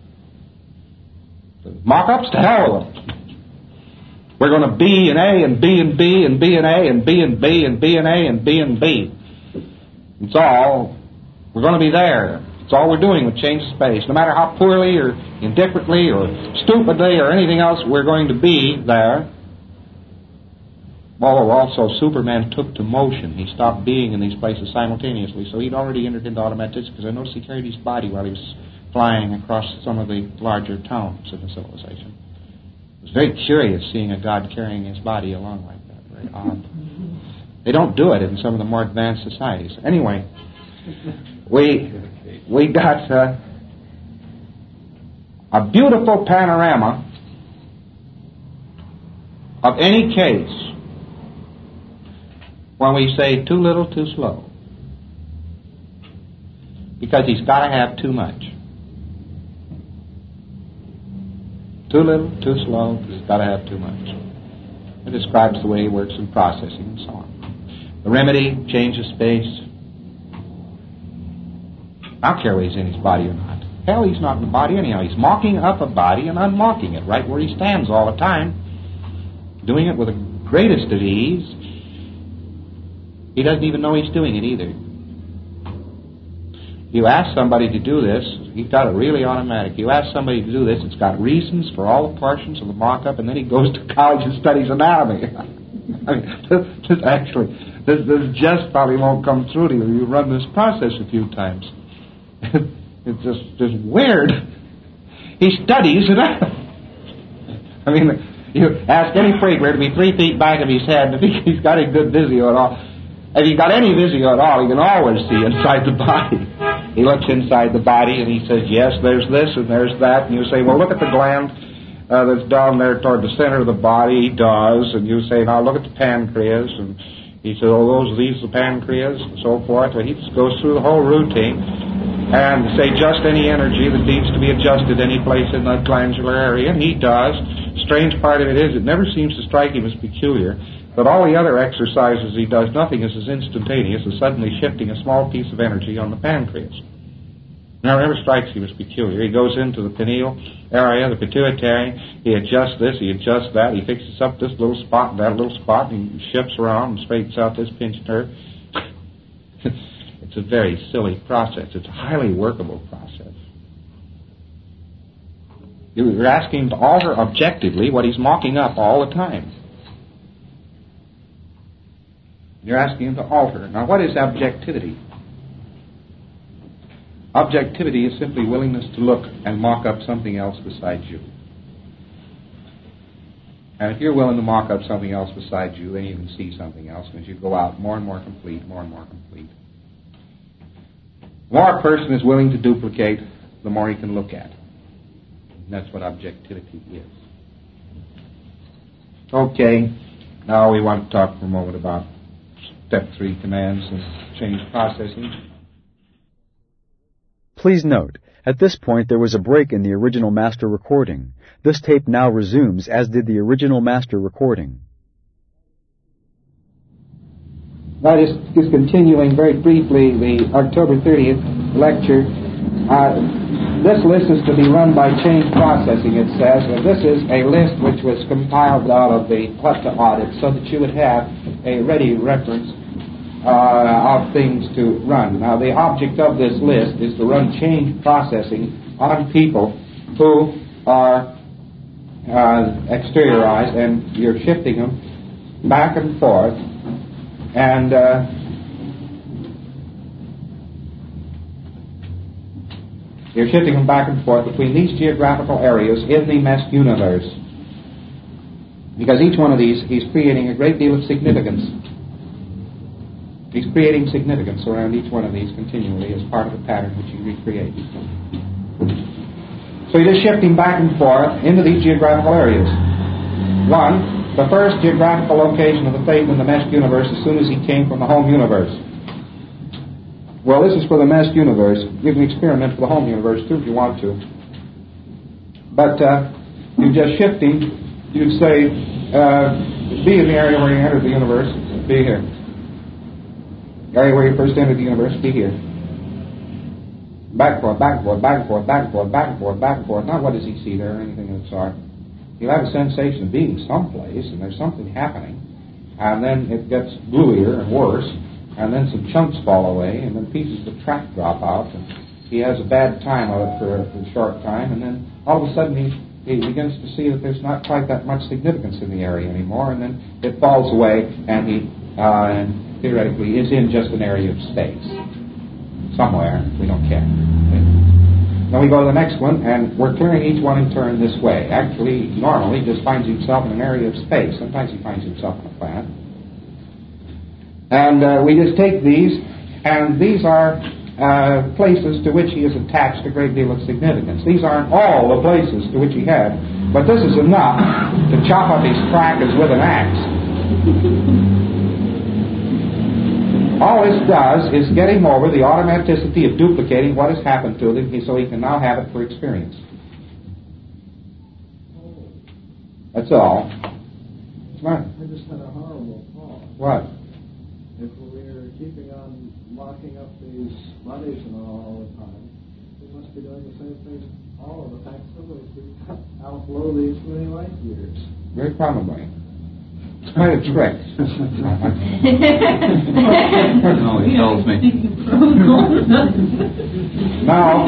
Mock-ups, to hell with them. We're going to B and A and B and B and B and A and B and B and B and A and B and B. It's all, we're going to be there. It's all we're doing with change of space. No matter how poorly or indifferently or stupidly or anything else, we're going to be there. Although also Superman took to motion. He stopped being in these places simultaneously, so he'd already entered into automaticity, because I noticed he carried his body while he was flying across some of the larger towns of the civilization. It was very curious seeing a god carrying his body along like that. Very odd. They don't do it in some of the more advanced societies. Anyway, we we got uh, a beautiful panorama of any case when we say too little, too slow. Because he's got to have too much. Too little, too slow, he's got to have too much. It describes the way he works in processing and so on. The remedy, change of space. I don't care whether he's in his body or not. Hell, he's not in the body anyhow. He's mocking up a body and unmocking it right where he stands all the time. Doing it with the greatest of ease. He doesn't even know he's doing it either. You ask somebody to do this, he's got it really automatic. You ask somebody to do this, it's got reasons for all the portions of the mock-up, and then he goes to college and studies anatomy. I mean, this, this actually, this, this just probably won't come through to you. You run this process a few times. It's just, just weird. He studies anatomy. I mean, you ask any freak to be three feet back of his head, if he's got a good visio at all. If he's got any visio at all, he can always see inside the body. He looks inside the body and he says, yes, there's this and there's that. And you say, well, look at the gland uh, that's down there toward the center of the body. He does. And you say, now look at the pancreas. And he says, oh, those, these are the pancreas and so forth. Well, he just goes through the whole routine and say just any energy that needs to be adjusted any place in that glandular area. And he does. Strange part of it is it never seems to strike him as peculiar. But all the other exercises he does, nothing is as instantaneous as suddenly shifting a small piece of energy on the pancreas. Now, it never strikes him as peculiar. He goes into the pineal area, the pituitary, he adjusts this, he adjusts that, he fixes up this little spot and that little spot, and he shifts around and straightens out this pinched nerve. It's a very silly process. It's a highly workable process. You're asking him to alter objectively what he's mocking up all the time. You're asking him to alter. Now, what is objectivity? Objectivity is simply willingness to look and mock up something else besides you. And if you're willing to mock up something else besides you, then you can see something else. And as you go out, more and more complete, more and more complete. The more a person is willing to duplicate, the more he can look at. And that's what objectivity is. Okay, now we want to talk for a moment about Step three commands and change processing. Please note, at this point there was a break in the original master recording. This tape now resumes, as did the original master recording. That is just continuing very briefly the October thirtieth lecture. Uh, this list is to be run by change processing, it says. And this is a list which was compiled out of the What to Audit so that you would have a ready reference uh, of things to run. Now, the object of this list is to run change processing on people who are uh, exteriorized, and you're shifting them back and forth. And uh, you're shifting them back and forth between these geographical areas in the mesh universe. Because each one of these, he's creating a great deal of significance. He's creating significance around each one of these continually as part of the pattern which he recreates. So you're just shifting back and forth into these geographical areas. One, the first geographical location of the faith in the mesh universe as soon as he came from the home universe. Well, this is for the mesh universe. You can experiment for the home universe too if you want to. But uh, you're just shifting. You'd say, uh, be in the area where you entered the universe, be here. The area where you first entered the universe, be here. Back and forth, back and forth, back and forth, back and forth, back and forth, back and forth. Not what does he see there or anything of the sort. You'll have a sensation of being someplace, and there's something happening, and then it gets bluier and worse, and then some chunks fall away, and then pieces of the track drop out, and he has a bad time of it for a, for a short time, and then all of a sudden he, he begins to see that there's not quite that much significance in the area anymore, and then it falls away, and he uh, theoretically is in just an area of space. Somewhere, we don't care. Then we go to the next one, and we're clearing each one in turn this way. Actually, normally, he just finds himself in an area of space. Sometimes he finds himself on a planet. And uh, we just take these, and these are uh, places to which he has attached a great deal of significance. These aren't all the places to which he had, but this is enough to chop up his track as with an axe. All this does is get him over the automaticity of duplicating what has happened to him so he can now have it for experience. That's all. What's the matter? I just had a horrible thought. What? If we're keeping on locking up these bodies and all, all the time, we must be doing the same thing all of the time. So we outflow these many light years. Very probably. It's quite a trick. No, he tells me. Now,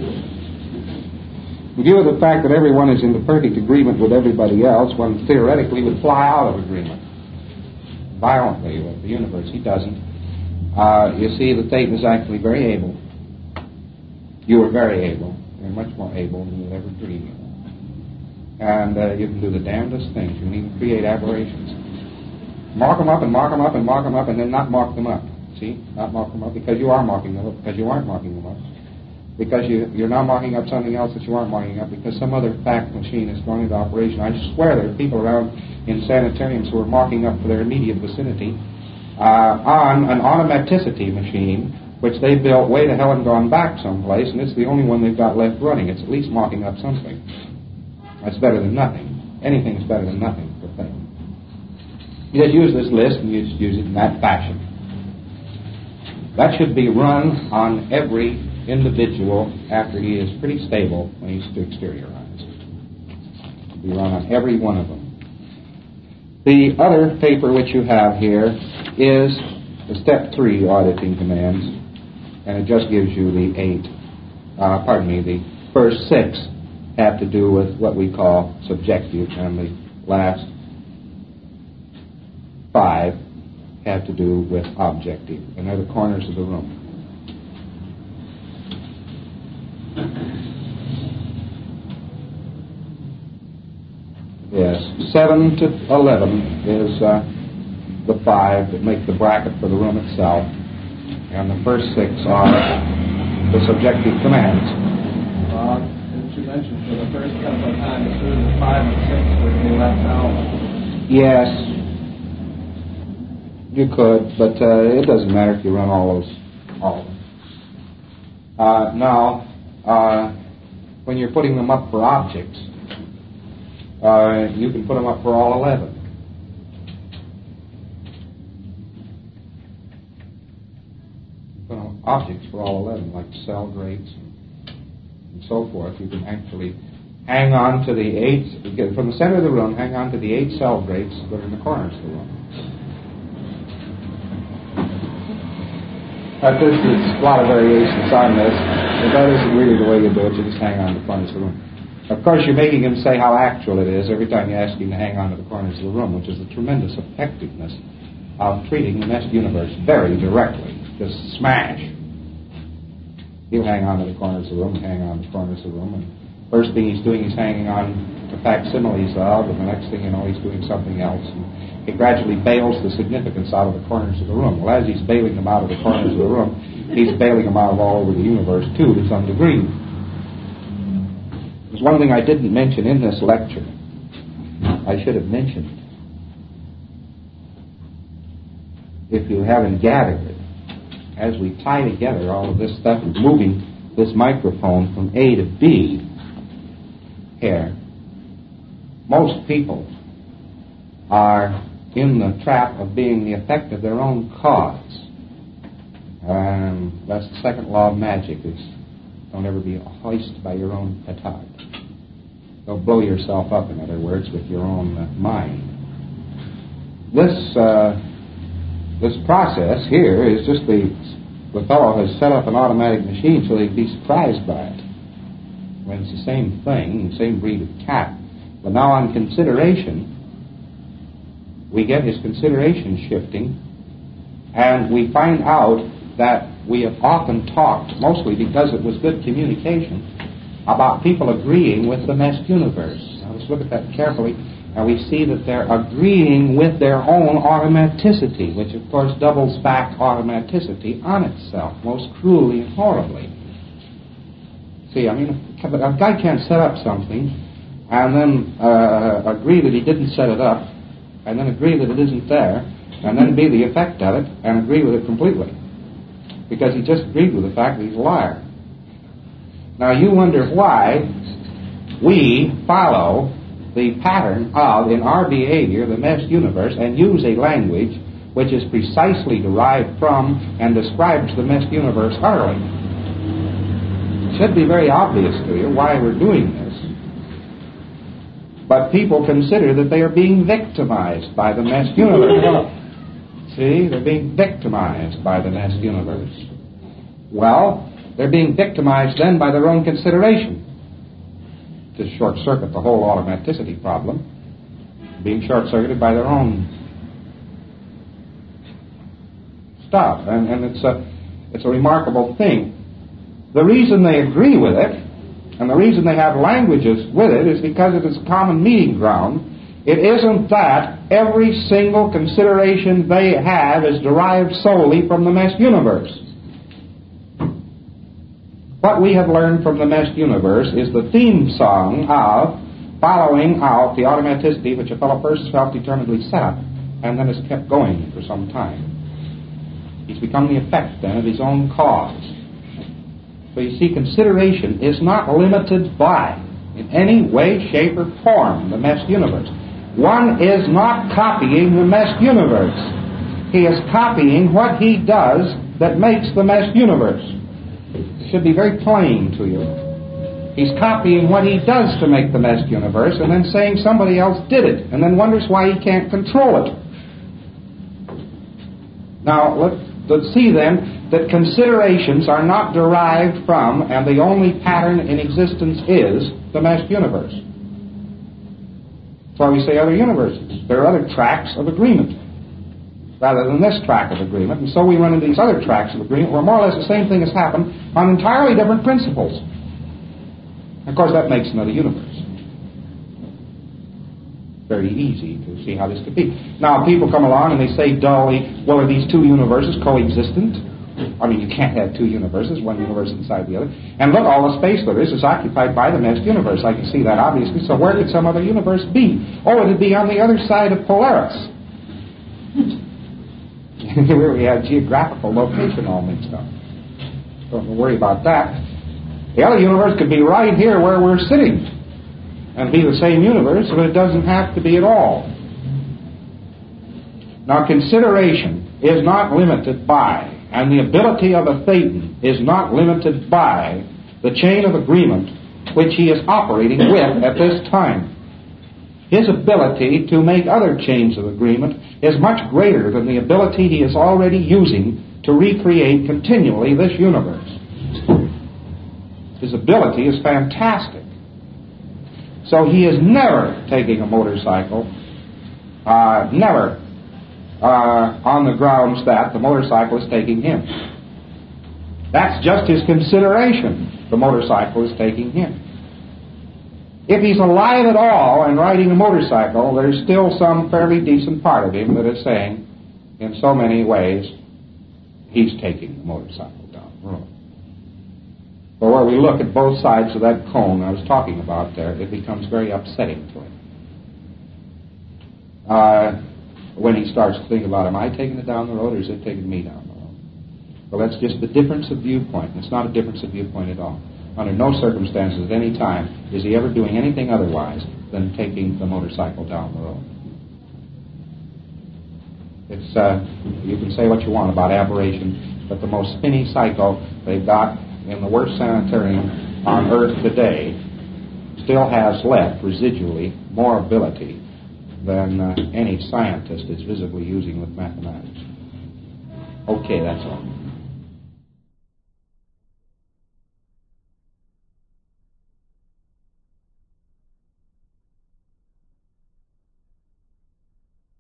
in view of the fact that everyone is in the perfect agreement with everybody else, one theoretically would fly out of agreement violently with the universe. He doesn't. Uh, you see, the Satan is actually very able. You are very able. You're much more able than you'll ever dream. And uh, you can do the damnedest things. You can even create aberrations. Mark them up and mark them up and mark them up and then not mark them up. See? Not mark them up because you are marking them up, because you aren't marking them up. Because you, you're now marking up something else that you aren't marking up, because some other fact machine is going into operation. I swear there are people around in sanitariums who are marking up for their immediate vicinity uh, on an automaticity machine which they built way to hell and gone back someplace, and it's the only one they've got left running. It's at least marking up something. That's better than nothing. Anything's better than nothing for things. You just use this list and you just use it in that fashion. That should be run on every individual after he is pretty stable when he's to exteriorize. It should be run on every one of them. The other paper which you have here is the step three auditing commands, and it just gives you the eight, uh, pardon me, the first six have to do with what we call subjective, and the last five have to do with objective, and they're the corners of the room. Yes, seven to eleven is uh, the five that make the bracket for the room itself, and the first six are the subjective commands. Uh, as you mentioned, for the first couple of times through the five and six would be left out. Yes, you could, but uh, it doesn't matter if you run all those, all of them. Uh, now, uh, when you're putting them up for objects, uh, you can put them up for all eleven. objects for all eleven, like cell grates and, and so forth. You can actually hang on to the eight, from the center of the room, hang on to the eight cell grates that are in the corners of the room. But there's, there's a lot of variations on this, but that isn't really the way you do it. You just hang on to the corners of the room. Of course, you're making him say how actual it is every time you ask him to hang on to the corners of the room, which is the tremendous effectiveness of treating the meshed universe very directly. Just smash. He'll hang on to the corners of the room, hang on to the corners of the room, and first thing he's doing is hanging on to facsimiles of, and the next thing you know, he's doing something else. And he gradually bails the significance out of the corners of the room. Well, as he's bailing them out of the corners of the room, he's bailing them out of all over the universe, too, to some degree. There's one thing I didn't mention in this lecture. I should have mentioned. If you haven't gathered it, as we tie together all of this stuff, moving this microphone from A to B here, most people are in the trap of being the effect of their own cause. Um, that's the second law of magic, is don't ever be hoisted by your own petard. Don't blow yourself up, in other words, with your own uh, mind. This uh, this process here is just the the fellow has set up an automatic machine so they'd be surprised by it. When it's the same thing, the same breed of cat. But now on consideration, we get his consideration shifting, and we find out that we have often talked, mostly because it was good communication, about people agreeing with the meshed universe. Now let's look at that carefully, and we see that they're agreeing with their own automaticity, which of course doubles back automaticity on itself most cruelly and horribly. See, I mean, a guy can't set up something and then uh, agree that he didn't set it up, and then agree that it isn't there, and then be the effect of it, and agree with it completely. Because he just agreed with the fact that he's a liar. Now you wonder why we follow the pattern of, in our behavior, the meshed universe, and use a language which is precisely derived from and describes the meshed universe utterly. It should be very obvious to you why we're doing this. But people consider that they are being victimized by the meshed universe. See, they're being victimized by the meshed universe. Well, they're being victimized then by their own consideration. To short-circuit the whole automaticity problem, being short-circuited by their own stuff. And, and it's a, it's a remarkable thing. The reason they agree with it, and the reason they have languages with it, is because it is a common meeting ground. It isn't that every single consideration they have is derived solely from the meshed universe. What we have learned from the meshed universe is the theme song of following out the automaticity which a fellow first self-determinedly set up and then has kept going for some time. He's become the effect then of his own cause. So you see, consideration is not limited by, in any way, shape, or form, the meshed universe. One is not copying the meshed universe. He is copying what he does that makes the meshed universe. It should be very plain to you. He's copying what he does to make the meshed universe and then saying somebody else did it and then wonders why he can't control it. Now, let's, let's see then that considerations are not derived from, and the only pattern in existence is, the meshed universe. That's why we say other universes. There are other tracks of agreement rather than this track of agreement, and so we run into these other tracks of agreement where more or less the same thing has happened on entirely different principles. Of course, that makes another universe. Very easy to see how this could be. Now, people come along and they say dully, well, are these two universes coexistent? I mean, you can't have two universes, one universe inside the other. And look, all the space there is is occupied by the meshed universe. I can see that, obviously. So where could some other universe be? Oh, it would be on the other side of Polaris. Where we have geographical location all mixed up. Don't worry about that. The other universe could be right here where we're sitting and be the same universe, but it doesn't have to be at all. Now, consideration is not limited by, And the ability of a Thetan is not limited by the chain of agreement which he is operating with at this time. His ability to make other chains of agreement is much greater than the ability he is already using to recreate continually this universe. His ability is fantastic. So he is never taking a motorcycle, uh, never uh, on the grounds that the motorcycle is taking him. That's just his consideration. The motorcycle is taking him. If he's alive at all and riding a motorcycle, there's still some fairly decent part of him that is saying, in so many ways, he's taking the motorcycle down the road. But where we look at both sides of that cone I was talking about there, it becomes very upsetting to him. Uh, when he starts to think about, am I taking it down the road or is it taking me down the road? Well, that's just the difference of viewpoint. It's not a difference of viewpoint at all. Under no circumstances at any time is he ever doing anything otherwise than taking the motorcycle down the road. It's, uh, you can say what you want about aberration, but the most spinny psycho they've got in the worst sanitarium on earth today still has left, residually, more ability than uh, any scientist is visibly using with mathematics. Okay, that's all.